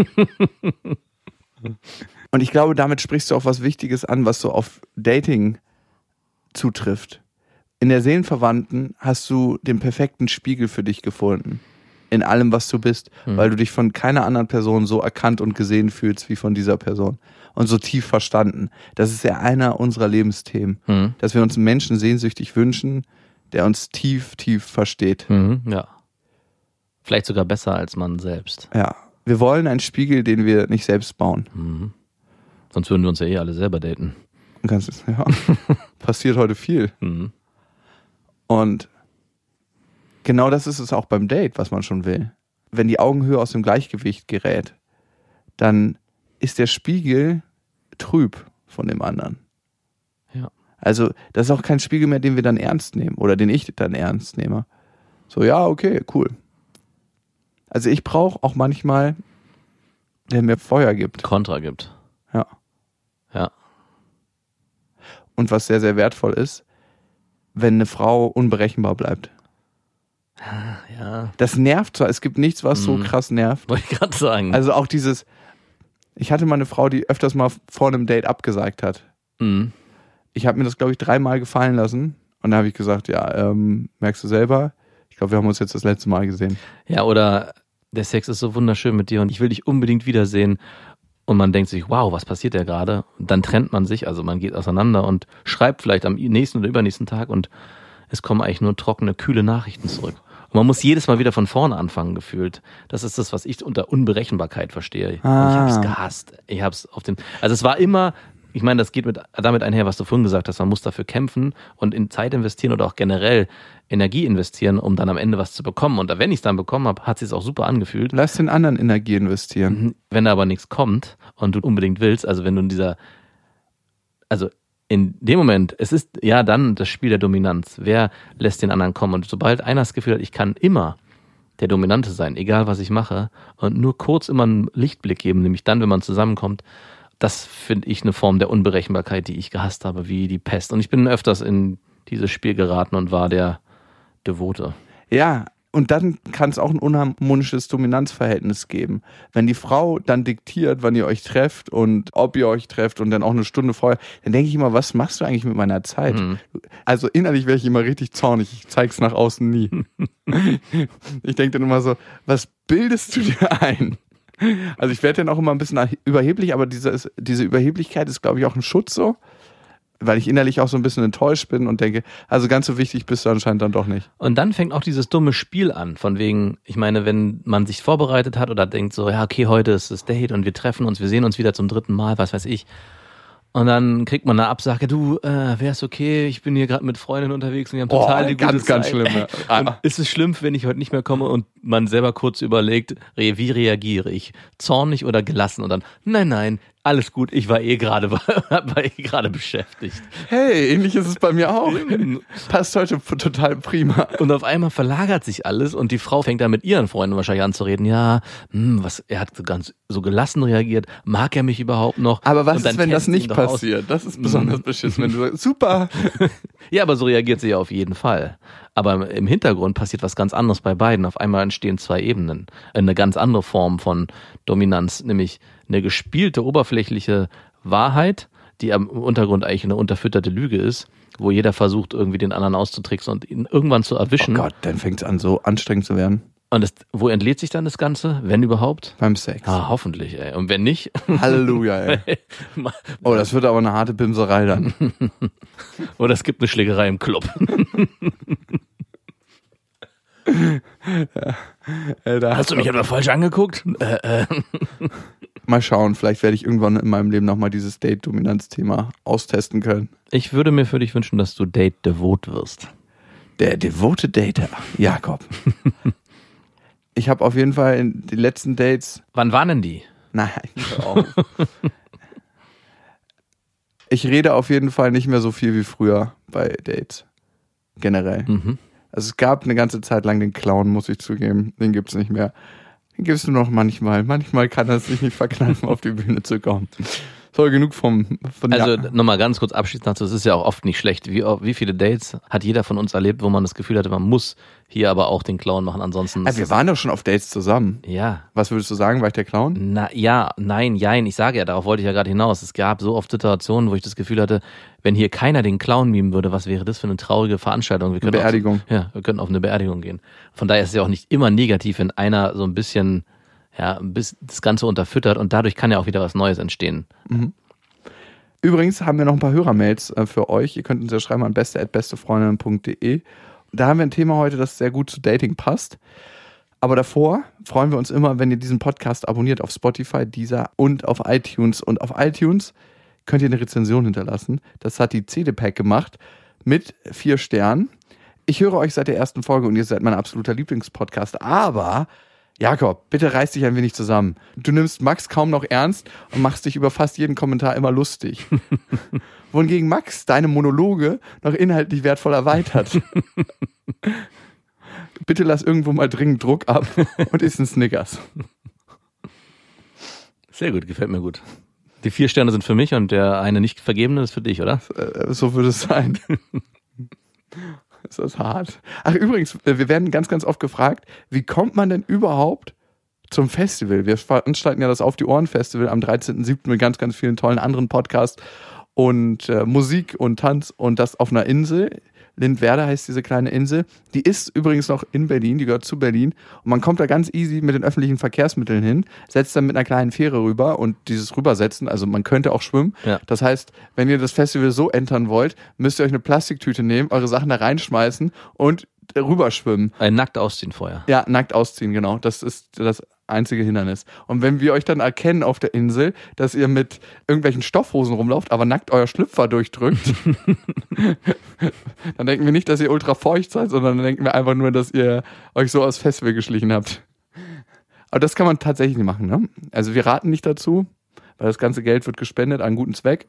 Und ich glaube, damit sprichst du auch was Wichtiges an, was so auf Dating zutrifft. In der Seelenverwandten hast du den perfekten Spiegel für dich gefunden. In allem, was du bist. Mhm. Weil du dich von keiner anderen Person so erkannt und gesehen fühlst wie von dieser Person. Und so tief verstanden. Das ist ja einer unserer Lebensthemen. Mhm. Dass wir uns einen Menschen sehnsüchtig wünschen, der uns tief, tief versteht. Mhm, ja. Vielleicht sogar besser als man selbst. Ja. Wir wollen einen Spiegel, den wir nicht selbst bauen. Mhm. Sonst würden wir uns ja eh alle selber daten. Ganz, ja. Passiert heute viel. Mhm. Und genau das ist es auch beim Date, was man schon will. Wenn die Augenhöhe aus dem Gleichgewicht gerät, dann ist der Spiegel trüb von dem anderen. Ja. Also das ist auch kein Spiegel mehr, den wir dann ernst nehmen oder den ich dann ernst nehme. So, ja, okay, cool. Also ich brauche auch manchmal, der mir Feuer gibt. Kontra gibt. Ja. Ja. Und was sehr, sehr wertvoll ist, wenn eine Frau unberechenbar bleibt. Ja. Das nervt zwar, es gibt nichts, was so krass nervt. Wollte ich gerade sagen. Also auch dieses, ich hatte mal eine Frau, die öfters mal vor einem Date abgesagt hat. Mhm. Ich habe mir das, glaube ich, dreimal gefallen lassen. Und da habe ich gesagt, ja, ähm, merkst du selber, ich glaube, wir haben uns jetzt das letzte Mal gesehen. Ja, oder der Sex ist so wunderschön mit dir und ich will dich unbedingt wiedersehen. Und man denkt sich, wow, was passiert da gerade? Und dann trennt man sich, also man geht auseinander und schreibt vielleicht am nächsten oder übernächsten Tag und es kommen eigentlich nur trockene, kühle Nachrichten zurück. Und man muss jedes Mal wieder von vorne anfangen, gefühlt. Das ist das, was ich unter Unberechenbarkeit verstehe. Ah. Ich hab's gehasst. Ich hab's auf den, also es war immer ich meine, das geht mit, damit einher, was du vorhin gesagt hast, man muss dafür kämpfen und in Zeit investieren oder auch generell Energie investieren, um dann am Ende was zu bekommen. Und wenn ich es dann bekommen habe, hat es sich auch super angefühlt. Lass den anderen Energie investieren. Wenn da aber nichts kommt und du unbedingt willst, also wenn du in dieser, also in dem Moment, es ist ja dann das Spiel der Dominanz. Wer lässt den anderen kommen? Und sobald einer das Gefühl hat, ich kann immer der Dominante sein, egal was ich mache, und nur kurz immer einen Lichtblick geben, nämlich dann, wenn man zusammenkommt, das finde ich eine Form der Unberechenbarkeit, die ich gehasst habe, wie die Pest. Und ich bin öfters in dieses Spiel geraten und war der Devote. Ja, und dann kann es auch ein unharmonisches Dominanzverhältnis geben. Wenn die Frau dann diktiert, wann ihr euch trefft und ob ihr euch trefft und dann auch eine Stunde vorher, dann denke ich immer, was machst du eigentlich mit meiner Zeit? Mhm. Also innerlich wäre ich immer richtig zornig. Ich zeig's nach außen nie. Ich denke dann immer so, was bildest du dir ein? Also ich werde dann auch immer ein bisschen überheblich, aber diese, diese Überheblichkeit ist, glaube ich, auch ein Schutz so, weil ich innerlich auch so ein bisschen enttäuscht bin und denke, also ganz so wichtig bist du anscheinend dann doch nicht. Und dann fängt auch dieses dumme Spiel an, von wegen, ich meine, wenn man sich vorbereitet hat oder denkt so, ja okay, heute ist das Date und wir treffen uns, wir sehen uns wieder zum dritten Mal, was weiß ich. Und dann kriegt man eine Absage, du, äh, wär's okay, ich bin hier gerade mit Freundinnen unterwegs und wir haben total oh, die ganz, gute ganz Zeit. schlimm. Ja. Und ist es schlimm, wenn ich heute nicht mehr komme und man selber kurz überlegt, wie reagiere ich? Zornig oder gelassen? Und dann, nein, nein, alles gut, ich war eh gerade war eh gerade beschäftigt. Hey, ähnlich ist es bei mir auch. Passt heute total prima. Und auf einmal verlagert sich alles und die Frau fängt dann mit ihren Freunden wahrscheinlich an zu reden. Ja, hm, was, er hat so ganz so gelassen reagiert. Mag er mich überhaupt noch? Aber was ist, wenn das nicht passiert? Das ist besonders beschissen, wenn du sagst, super. Ja, aber so reagiert sie ja auf jeden Fall. Aber im Hintergrund passiert was ganz anderes bei beiden. Auf einmal entstehen zwei Ebenen. Eine ganz andere Form von Dominanz, nämlich eine gespielte, oberflächliche Wahrheit, die am Untergrund eigentlich eine unterfütterte Lüge ist, wo jeder versucht, irgendwie den anderen auszutricksen und ihn irgendwann zu erwischen. Oh Gott, dann fängt es an, so anstrengend zu werden. Und das, wo entlädt sich dann das Ganze, wenn überhaupt? Beim Sex. Ah, hoffentlich, ey. Und wenn nicht? Halleluja, ey. Oh, das wird aber eine harte Bimserei dann. Oder es gibt eine Schlägerei im Club. Ja. Äh, da hast du mich etwa falsch angeguckt? Äh, äh. Mal schauen, vielleicht werde ich irgendwann in meinem Leben nochmal dieses Date-Dominanz-Thema austesten können. Ich würde mir für dich wünschen, dass du Date-Devot wirst. Der devote Dater, Jakob. Ich habe auf jeden Fall in den letzten Dates... Wann waren denn die? Nein, hör auf. Ich rede auf jeden Fall nicht mehr so viel wie früher bei Dates. Generell. Mhm. Also es gab eine ganze Zeit lang den Clown, muss ich zugeben. Den gibt's nicht mehr. Den gibt's nur noch manchmal. Manchmal kann er sich nicht verkneifen, auf die Bühne zu kommen. Soll genug vom... Von also ja. nochmal ganz kurz abschließend dazu, es ist ja auch oft nicht schlecht. Wie, wie viele Dates hat jeder von uns erlebt, wo man das Gefühl hatte, man muss hier aber auch den Clown machen, ansonsten... Ja, wir waren doch schon auf Dates zusammen. Ja. Was würdest du sagen, war ich der Clown? Na ja, nein, jein, ich sage ja, darauf wollte ich ja gerade hinaus. Es gab so oft Situationen, wo ich das Gefühl hatte, wenn hier keiner den Clown mimen würde, was wäre das für eine traurige Veranstaltung? Wir eine Beerdigung. Auf, ja, wir könnten auf eine Beerdigung gehen. Von daher ist es ja auch nicht immer negativ, wenn einer so ein bisschen, ja, bis das Ganze unterfüttert und dadurch kann ja auch wieder was Neues entstehen. Mhm. Übrigens haben wir noch ein paar Hörermails äh, für euch. Ihr könnt uns ja schreiben an beste at bestefreundinnen punkt de. Da haben wir ein Thema heute, das sehr gut zu Dating passt. Aber davor freuen wir uns immer, wenn ihr diesen Podcast abonniert auf Spotify, Deezer und auf iTunes. Und auf iTunes könnt ihr eine Rezension hinterlassen. Das hat die C D Pack gemacht mit vier Sternen. Ich höre euch seit der ersten Folge und ihr seid mein absoluter Lieblingspodcast. Aber... Jakob, bitte reiß dich ein wenig zusammen. Du nimmst Max kaum noch ernst und machst dich über fast jeden Kommentar immer lustig. Wohingegen Max deine Monologe noch inhaltlich wertvoll erweitert. Bitte lass irgendwo mal dringend Druck ab und isst einen Snickers. Sehr gut, gefällt mir gut. Die vier Sterne sind für mich und der eine nicht vergebene ist für dich, oder? So würde es sein. Ist das hart. Ach übrigens, wir werden ganz, ganz oft gefragt, wie kommt man denn überhaupt zum Festival? Wir veranstalten ja das Auf die Ohren Festival am dreizehnten siebten mit ganz, ganz vielen tollen anderen Podcasts und äh, Musik und Tanz und das auf einer Insel. Lindwerder heißt diese kleine Insel. Die ist übrigens noch in Berlin, die gehört zu Berlin. Und man kommt da ganz easy mit den öffentlichen Verkehrsmitteln hin, setzt dann mit einer kleinen Fähre rüber und dieses Rübersetzen, also man könnte auch schwimmen. Ja. Das heißt, wenn ihr das Festival so entern wollt, müsst ihr euch eine Plastiktüte nehmen, eure Sachen da reinschmeißen und rüberschwimmen. Ein nackt ausziehen vorher. Ja, nackt ausziehen, genau. Das ist das einzige Hindernis. Und wenn wir euch dann erkennen auf der Insel, dass ihr mit irgendwelchen Stoffhosen rumlauft, aber nackt euer Schlüpfer durchdrückt, dann denken wir nicht, dass ihr ultra feucht seid, sondern dann denken wir einfach nur, dass ihr euch so aus Festival geschlichen habt. Aber das kann man tatsächlich nicht machen, ne? Also wir raten nicht dazu, weil das ganze Geld wird gespendet an einen guten Zweck.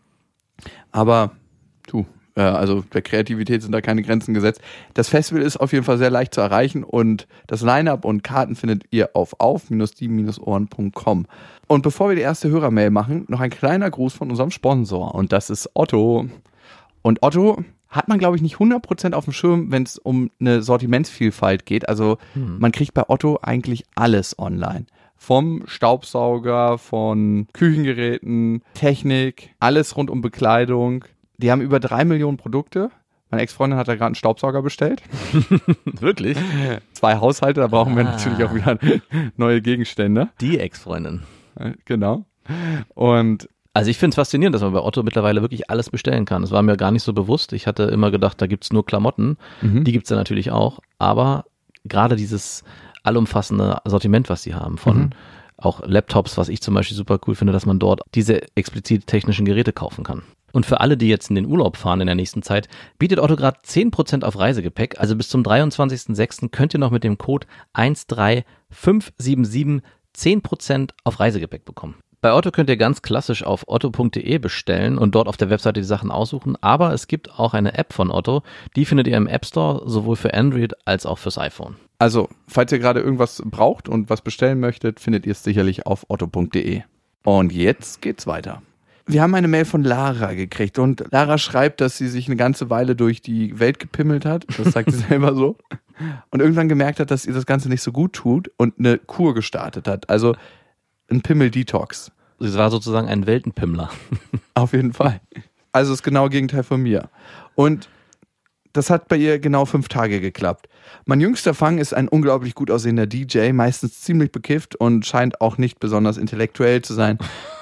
Aber, du, äh, also der Kreativität sind da keine Grenzen gesetzt. Das Festival ist auf jeden Fall sehr leicht zu erreichen und das Line-Up und Karten findet ihr auf auf Bindestrich die Ohren Punkt com. Und bevor wir die erste Hörermail machen, noch ein kleiner Gruß von unserem Sponsor und das ist Otto. Und Otto hat man, glaube ich, nicht hundert Prozent auf dem Schirm, wenn es um eine Sortimentsvielfalt geht. Also hm. man kriegt bei Otto eigentlich alles online. Vom Staubsauger, von Küchengeräten, Technik, alles rund um Bekleidung. Die haben über drei Millionen Produkte. Meine Ex-Freundin hat da gerade einen Staubsauger bestellt. Wirklich? Zwei Haushalte, da brauchen ah. wir natürlich auch wieder neue Gegenstände. Die Ex-Freundin. Genau. Und also ich finde es faszinierend, dass man bei Otto mittlerweile wirklich alles bestellen kann. Das war mir gar nicht so bewusst. Ich hatte immer gedacht, da gibt's nur Klamotten. Mhm. Die gibt's da natürlich auch. Aber gerade dieses allumfassende Sortiment, was sie haben, von mhm. auch Laptops, was ich zum Beispiel super cool finde, dass man dort diese explizit technischen Geräte kaufen kann. Und für alle, die jetzt in den Urlaub fahren in der nächsten Zeit, bietet Otto gerade zehn Prozent auf Reisegepäck. Also bis zum dreiundzwanzigsten sechsten könnt ihr noch mit dem Code eins drei fünf sieben sieben zehn Prozent auf Reisegepäck bekommen. Bei Otto könnt ihr ganz klassisch auf otto punkt de bestellen und dort auf der Webseite die Sachen aussuchen, aber es gibt auch eine App von Otto, die findet ihr im App Store, sowohl für Android als auch fürs iPhone. Also, falls ihr gerade irgendwas braucht und was bestellen möchtet, findet ihr es sicherlich auf otto punkt de. Und jetzt geht's weiter. Wir haben eine Mail von Lara gekriegt und Lara schreibt, dass sie sich eine ganze Weile durch die Welt gepimmelt hat, das sagt sie selber so, und irgendwann gemerkt hat, dass ihr das Ganze nicht so gut tut und eine Kur gestartet hat, also ein Pimmel-Detox. Sie war sozusagen ein Weltenpimmler. Auf jeden Fall. Also das genaue Gegenteil von mir. Und das hat bei ihr genau fünf Tage geklappt. Mein jüngster Fang ist ein unglaublich gut aussehender D J, meistens ziemlich bekifft und scheint auch nicht besonders intellektuell zu sein.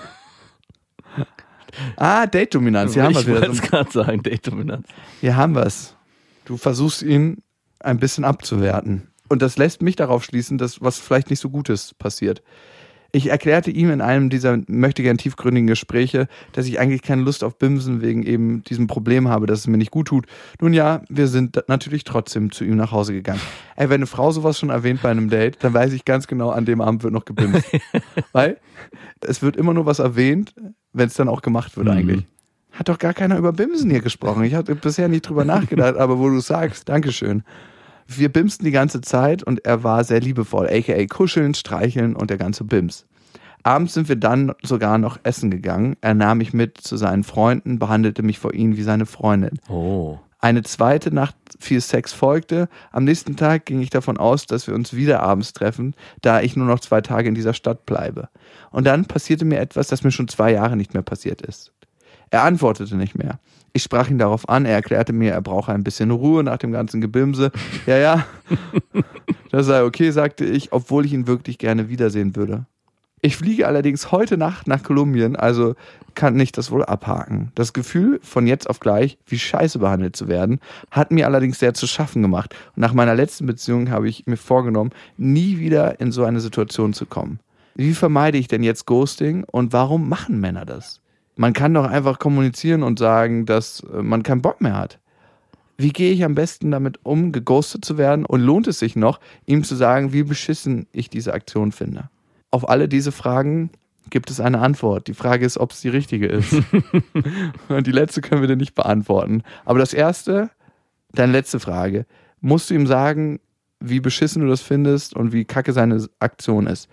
Ah, Date-Dominanz. Hier haben wir ich wieder. wollte es gerade sagen, Date-Dominanz. Hier haben wir es. Du versuchst ihn ein bisschen abzuwerten. Und das lässt mich darauf schließen, dass was vielleicht nicht so Gutes passiert. Ich erklärte ihm in einem dieser möchtegern tiefgründigen Gespräche, dass ich eigentlich keine Lust auf Bimsen wegen eben diesem Problem habe, dass es mir nicht gut tut. Nun ja, wir sind natürlich trotzdem zu ihm nach Hause gegangen. Ey, wenn eine Frau sowas schon erwähnt bei einem Date, dann weiß ich ganz genau, an dem Abend wird noch gebimst. Weil es wird immer nur was erwähnt, wenn es dann auch gemacht wird mhm. eigentlich. Hat doch gar keiner über Bimsen hier gesprochen. Ich hatte bisher nicht drüber nachgedacht, aber wo du sagst, Dankeschön. Wir bimsten die ganze Zeit und er war sehr liebevoll, aka kuscheln, streicheln und der ganze Bims. Abends sind wir dann sogar noch essen gegangen. Er nahm mich mit zu seinen Freunden, behandelte mich vor ihnen wie seine Freundin. Oh. Eine zweite Nacht viel Sex folgte. Am nächsten Tag ging ich davon aus, dass wir uns wieder abends treffen, da ich nur noch zwei Tage in dieser Stadt bleibe. Und dann passierte mir etwas, das mir schon zwei Jahre nicht mehr passiert ist. Er antwortete nicht mehr. Ich sprach ihn darauf an, er erklärte mir, er brauche ein bisschen Ruhe nach dem ganzen Gebimse. Ja, ja, das sei okay, sagte ich, obwohl ich ihn wirklich gerne wiedersehen würde. Ich fliege allerdings heute Nacht nach Kolumbien, also kann ich das wohl abhaken. Das Gefühl, von jetzt auf gleich wie scheiße behandelt zu werden, hat mir allerdings sehr zu schaffen gemacht. Und nach meiner letzten Beziehung habe ich mir vorgenommen, nie wieder in so eine Situation zu kommen. Wie vermeide ich denn jetzt Ghosting und warum machen Männer das? Man kann doch einfach kommunizieren und sagen, dass man keinen Bock mehr hat. Wie gehe ich am besten damit um, geghostet zu werden? Und lohnt es sich noch, ihm zu sagen, wie beschissen ich diese Aktion finde? Auf alle diese Fragen gibt es eine Antwort. Die Frage ist, ob es die richtige ist. Und die letzte können wir dir nicht beantworten. Aber das erste, deine letzte Frage, musst du ihm sagen, wie beschissen du das findest und wie kacke seine Aktion ist.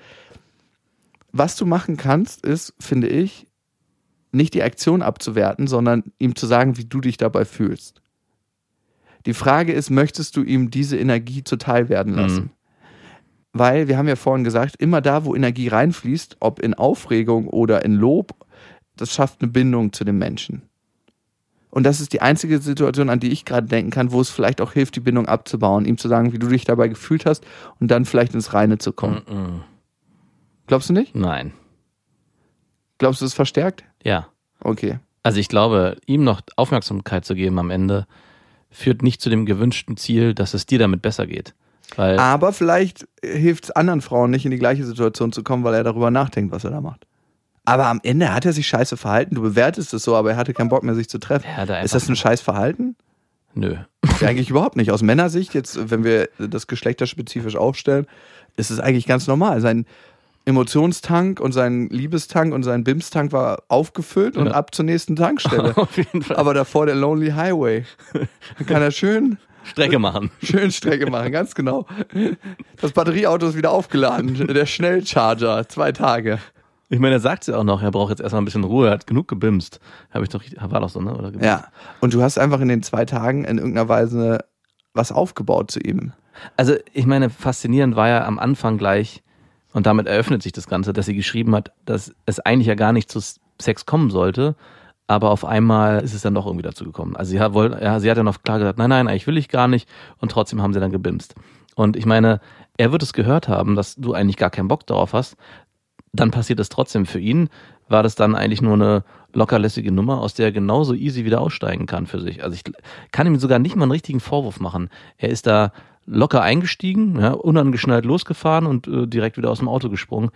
Was du machen kannst, ist, finde ich, nicht die Aktion abzuwerten, sondern ihm zu sagen, wie du dich dabei fühlst. Die Frage ist, möchtest du ihm diese Energie zuteil werden lassen? Mhm. Weil, wir haben ja vorhin gesagt, immer da, wo Energie reinfließt, ob in Aufregung oder in Lob, das schafft eine Bindung zu dem Menschen. Und das ist die einzige Situation, an die ich gerade denken kann, wo es vielleicht auch hilft, die Bindung abzubauen, ihm zu sagen, wie du dich dabei gefühlt hast und dann vielleicht ins Reine zu kommen. Mhm. Glaubst du nicht? Nein. Glaubst du, es verstärkt? Ja. Okay. Also ich glaube, ihm noch Aufmerksamkeit zu geben am Ende, führt nicht zu dem gewünschten Ziel, dass es dir damit besser geht. Weil Aber vielleicht hilft es anderen Frauen nicht, in die gleiche Situation zu kommen, weil er darüber nachdenkt, was er da macht. Aber am Ende hat er sich scheiße verhalten. Du bewertest es so, aber er hatte keinen Bock mehr, sich zu treffen. Ist das ein scheiß Verhalten? Nö. Ja, eigentlich überhaupt nicht. Aus Männersicht, jetzt, wenn wir das geschlechterspezifisch aufstellen, ist es eigentlich ganz normal. Sein Emotionstank und sein Liebestank und sein Bimstank war aufgefüllt und Ja. ab zur nächsten Tankstelle. Auf jeden Fall. Aber davor der Lonely Highway. Dann kann er schön, Strecke machen. schön Strecke machen, ganz genau. Das Batterieauto ist wieder aufgeladen. Der Schnellcharger, zwei Tage. Ich meine, er sagt ja auch noch, er braucht jetzt erstmal ein bisschen Ruhe, er hat genug gebimst. Hab ich doch, war doch so, ne? Oder gebimst? Ja. Und du hast einfach in den zwei Tagen in irgendeiner Weise was aufgebaut zu ihm. Also ich meine, faszinierend war ja am Anfang gleich, und damit eröffnet sich das Ganze, dass sie geschrieben hat, dass es eigentlich ja gar nicht zu Sex kommen sollte, aber auf einmal ist es dann doch irgendwie dazu gekommen. Also sie hat, wollte, ja, sie hat ja noch klar gesagt, nein, nein, eigentlich will ich gar nicht, und trotzdem haben sie dann gebimst. Und ich meine, er wird es gehört haben, dass du eigentlich gar keinen Bock darauf hast, dann passiert es trotzdem. Für ihn war das dann eigentlich nur eine lockerlässige Nummer, aus der er genauso easy wieder aussteigen kann für sich. Also ich kann ihm sogar nicht mal einen richtigen Vorwurf machen. Er ist da locker eingestiegen, ja, unangeschnallt losgefahren und äh, direkt wieder aus dem Auto gesprungen.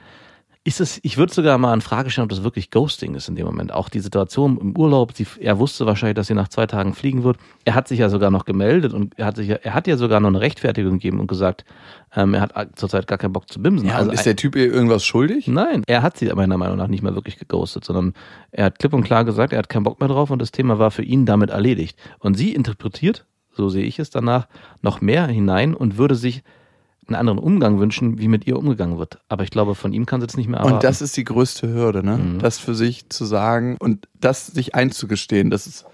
Ist es, ich würde sogar mal in Frage stellen, ob das wirklich Ghosting ist in dem Moment. Auch die Situation im Urlaub, sie, er wusste wahrscheinlich, dass sie nach zwei Tagen fliegen wird. Er hat sich ja sogar noch gemeldet und er hat sich ja, er hat ja sogar noch eine Rechtfertigung gegeben und gesagt, ähm, er hat zurzeit gar keinen Bock zu bimsen. Ja, also und ist der Typ ihr irgendwas schuldig? Nein, er hat sie meiner Meinung nach nicht mehr wirklich geghostet, sondern er hat klipp und klar gesagt, er hat keinen Bock mehr drauf und das Thema war für ihn damit erledigt. Und sie interpretiert, so sehe ich es danach, noch mehr hinein und würde sich einen anderen Umgang wünschen, wie mit ihr umgegangen wird. Aber ich glaube, von ihm kann sie das nicht mehr erwarten. Und das ist die größte Hürde, ne? Mhm. Das für sich zu sagen und das sich einzugestehen. Das ist,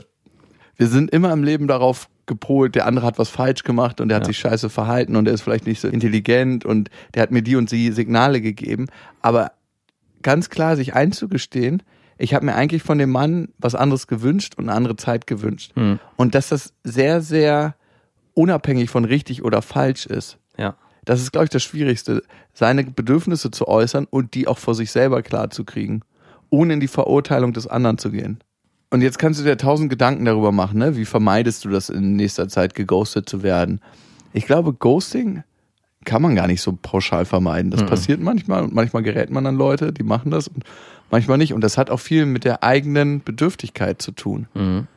wir sind immer im Leben darauf gepolt, der andere hat was falsch gemacht und der hat Ja. sich scheiße verhalten und der ist vielleicht nicht so intelligent und der hat mir die und die Signale gegeben. Aber ganz klar sich einzugestehen, ich habe mir eigentlich von dem Mann was anderes gewünscht und eine andere Zeit gewünscht. Mhm. Und dass das sehr, sehr unabhängig von richtig oder falsch ist. Ja. Das ist, glaube ich, das Schwierigste, seine Bedürfnisse zu äußern und die auch vor sich selber klar zu kriegen, ohne in die Verurteilung des anderen zu gehen. Und jetzt kannst du dir tausend Gedanken darüber machen, ne? Wie vermeidest du das in nächster Zeit, geghostet zu werden? Ich glaube, Ghosting kann man gar nicht so pauschal vermeiden. Das Mhm. passiert manchmal und manchmal gerät man an Leute, die machen das und manchmal nicht. Und das hat auch viel mit der eigenen Bedürftigkeit zu tun. Mhm.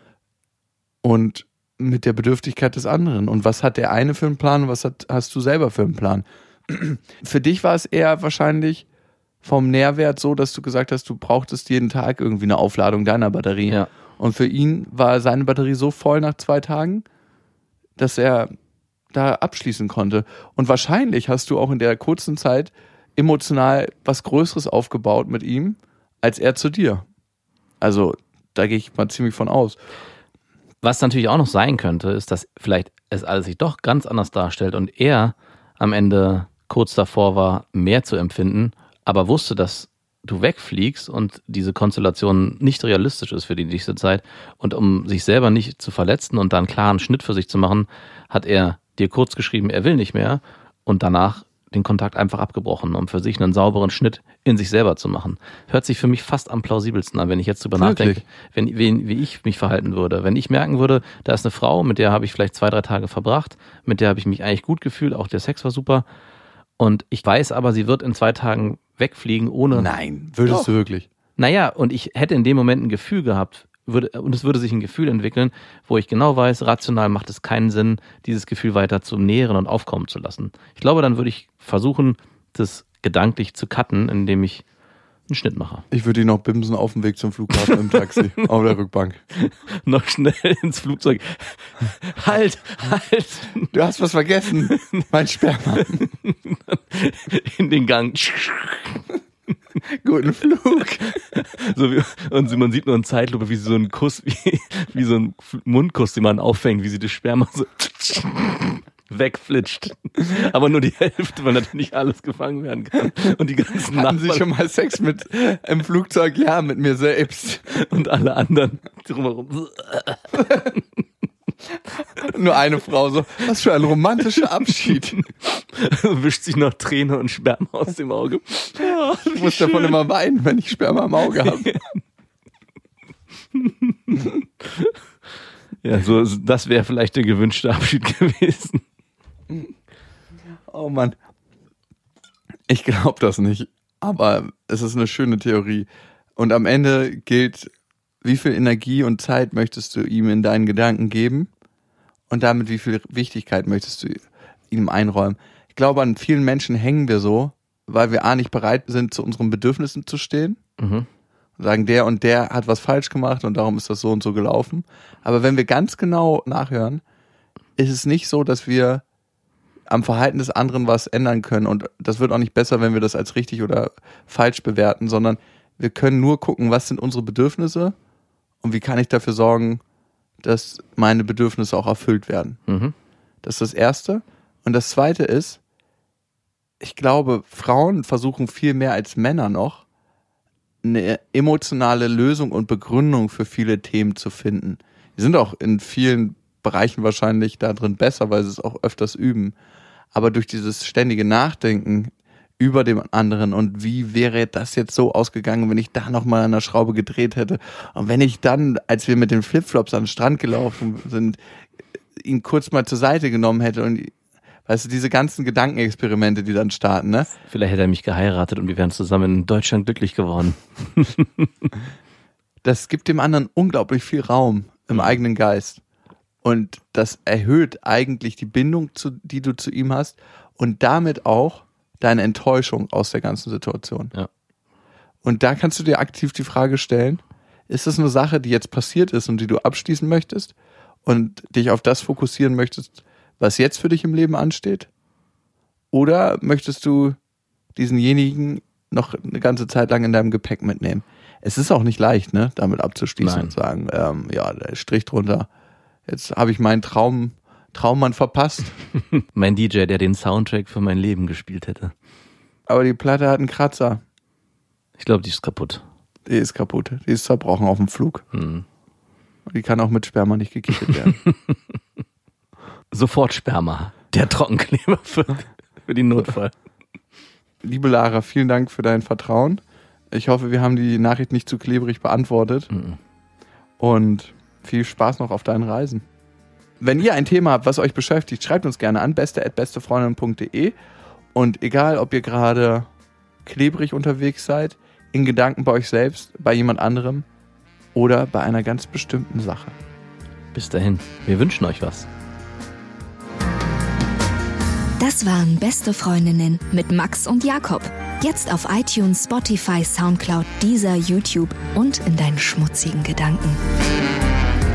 Und mit der Bedürftigkeit des anderen. Und was hat der eine für einen Plan und was hat, hast du selber für einen Plan? Für dich war es eher wahrscheinlich vom Nährwert so, dass du gesagt hast, du brauchtest jeden Tag irgendwie eine Aufladung deiner Batterie. Ja. Und für ihn war seine Batterie so voll nach zwei Tagen, dass er da abschließen konnte. Und wahrscheinlich hast du auch in der kurzen Zeit emotional was Größeres aufgebaut mit ihm, als er zu dir. Also da gehe ich mal ziemlich von aus. Was natürlich auch noch sein könnte, ist, dass vielleicht es alles sich doch ganz anders darstellt und er am Ende kurz davor war, mehr zu empfinden, aber wusste, dass du wegfliegst und diese Konstellation nicht realistisch ist für die nächste Zeit. Und um sich selber nicht zu verletzen und da einen klaren Schnitt für sich zu machen, hat er dir kurz geschrieben, er will nicht mehr und danach den Kontakt einfach abgebrochen, um für sich einen sauberen Schnitt in sich selber zu machen. Hört sich für mich fast am plausibelsten an, wenn ich jetzt drüber Wirklich? nachdenke, wenn, wie, wie ich mich verhalten würde. Wenn ich merken würde, da ist eine Frau, mit der habe ich vielleicht zwei, drei Tage verbracht, mit der habe ich mich eigentlich gut gefühlt, auch der Sex war super. Und ich weiß aber, sie wird in zwei Tagen wegfliegen ohne... Nein, würdest Doch. du wirklich? Naja, und ich hätte in dem Moment ein Gefühl gehabt, würde, und es würde sich ein Gefühl entwickeln, wo ich genau weiß, rational macht es keinen Sinn, dieses Gefühl weiter zu nähren und aufkommen zu lassen. Ich glaube, dann würde ich versuchen, das gedanklich zu cutten, indem ich einen Schnitt mache. Ich würde ihn noch bimsen auf dem Weg zum Flughafen im Taxi, auf der Rückbank. Noch schnell ins Flugzeug. Halt, halt. Du hast was vergessen, mein Sperma. In den Gang. Guten Flug. So wie, und sie, man sieht nur in Zeitlupe, wie sie so einen Kuss, wie, wie so einen Mundkuss, den man auffängt, wie sie das Sperma so wegflitscht. Aber nur die Hälfte, weil natürlich nicht alles gefangen werden kann. Und die ganzen Hatten Sie Nachbarn schon mal Sex mit im Flugzeug? Ja, mit mir selbst. und alle anderen drumherum. Nur eine Frau so, was für ein romantischer Abschied. Wischt sich noch Träne und Sperma aus dem Auge. Ja, Ich muss davon immer weinen, wenn ich Sperma im Auge habe. Ja, so, das wäre vielleicht der gewünschte Abschied gewesen. Oh Mann. Ich glaube das nicht, aber es ist eine schöne Theorie. Und am Ende gilt, wie viel Energie und Zeit möchtest du ihm in deinen Gedanken geben und damit wie viel Wichtigkeit möchtest du ihm einräumen. Ich glaube, an vielen Menschen hängen wir so, weil wir A, nicht bereit sind, zu unseren Bedürfnissen zu stehen. Mhm. Und sagen, der und der hat was falsch gemacht und darum ist das so und so gelaufen. Aber wenn wir ganz genau nachhören, ist es nicht so, dass wir am Verhalten des anderen was ändern können. Und das wird auch nicht besser, wenn wir das als richtig oder falsch bewerten, sondern wir können nur gucken, was sind unsere Bedürfnisse und wie kann ich dafür sorgen, dass meine Bedürfnisse auch erfüllt werden. Mhm. Das ist das Erste. Und das Zweite ist, ich glaube, Frauen versuchen viel mehr als Männer noch, eine emotionale Lösung und Begründung für viele Themen zu finden. Die sind auch in vielen Bereichen wahrscheinlich da drin besser, weil sie es auch öfters üben. Aber durch dieses ständige Nachdenken über dem anderen und wie wäre das jetzt so ausgegangen, wenn ich da nochmal an der Schraube gedreht hätte und wenn ich dann, als wir mit den Flipflops an den Strand gelaufen sind, ihn kurz mal zur Seite genommen hätte und weißt du, diese ganzen Gedankenexperimente, die dann starten, ne? Vielleicht hätte er mich geheiratet und wir wären zusammen in Deutschland glücklich geworden. Das gibt dem anderen unglaublich viel Raum im eigenen Geist. Und das erhöht eigentlich die Bindung, zu, die du zu ihm hast und damit auch deine Enttäuschung aus der ganzen Situation. Ja. Und da kannst du dir aktiv die Frage stellen, ist das eine Sache, die jetzt passiert ist und die du abschließen möchtest und dich auf das fokussieren möchtest, was jetzt für dich im Leben ansteht? Oder möchtest du diesenjenigen noch eine ganze Zeit lang in deinem Gepäck mitnehmen? Es ist auch nicht leicht, ne, damit abzuschließen Nein. und sagen, ähm, ja, der Strich drunter. Jetzt habe ich meinen Traum, Traummann verpasst. Mein D J, der den Soundtrack für mein Leben gespielt hätte. Aber die Platte hat einen Kratzer. Ich glaube, die ist kaputt. Die ist kaputt. Die ist zerbrochen auf dem Flug. Hm. Die kann auch mit Sperma nicht gekittet werden. Sofort Sperma. Der Trockenkleber für, für den Notfall. Liebe Lara, vielen Dank für dein Vertrauen. Ich hoffe, wir haben die Nachricht nicht zu klebrig beantwortet. Hm. Und viel Spaß noch auf deinen Reisen. Wenn ihr ein Thema habt, was euch beschäftigt, schreibt uns gerne an beste at bestefreundin punkt de und egal, ob ihr gerade klebrig unterwegs seid, in Gedanken bei euch selbst, bei jemand anderem oder bei einer ganz bestimmten Sache. Bis dahin, wir wünschen euch was. Das waren Beste Freundinnen mit Max und Jakob. Jetzt auf iTunes, Spotify, Soundcloud, Deezer, YouTube und in deinen schmutzigen Gedanken.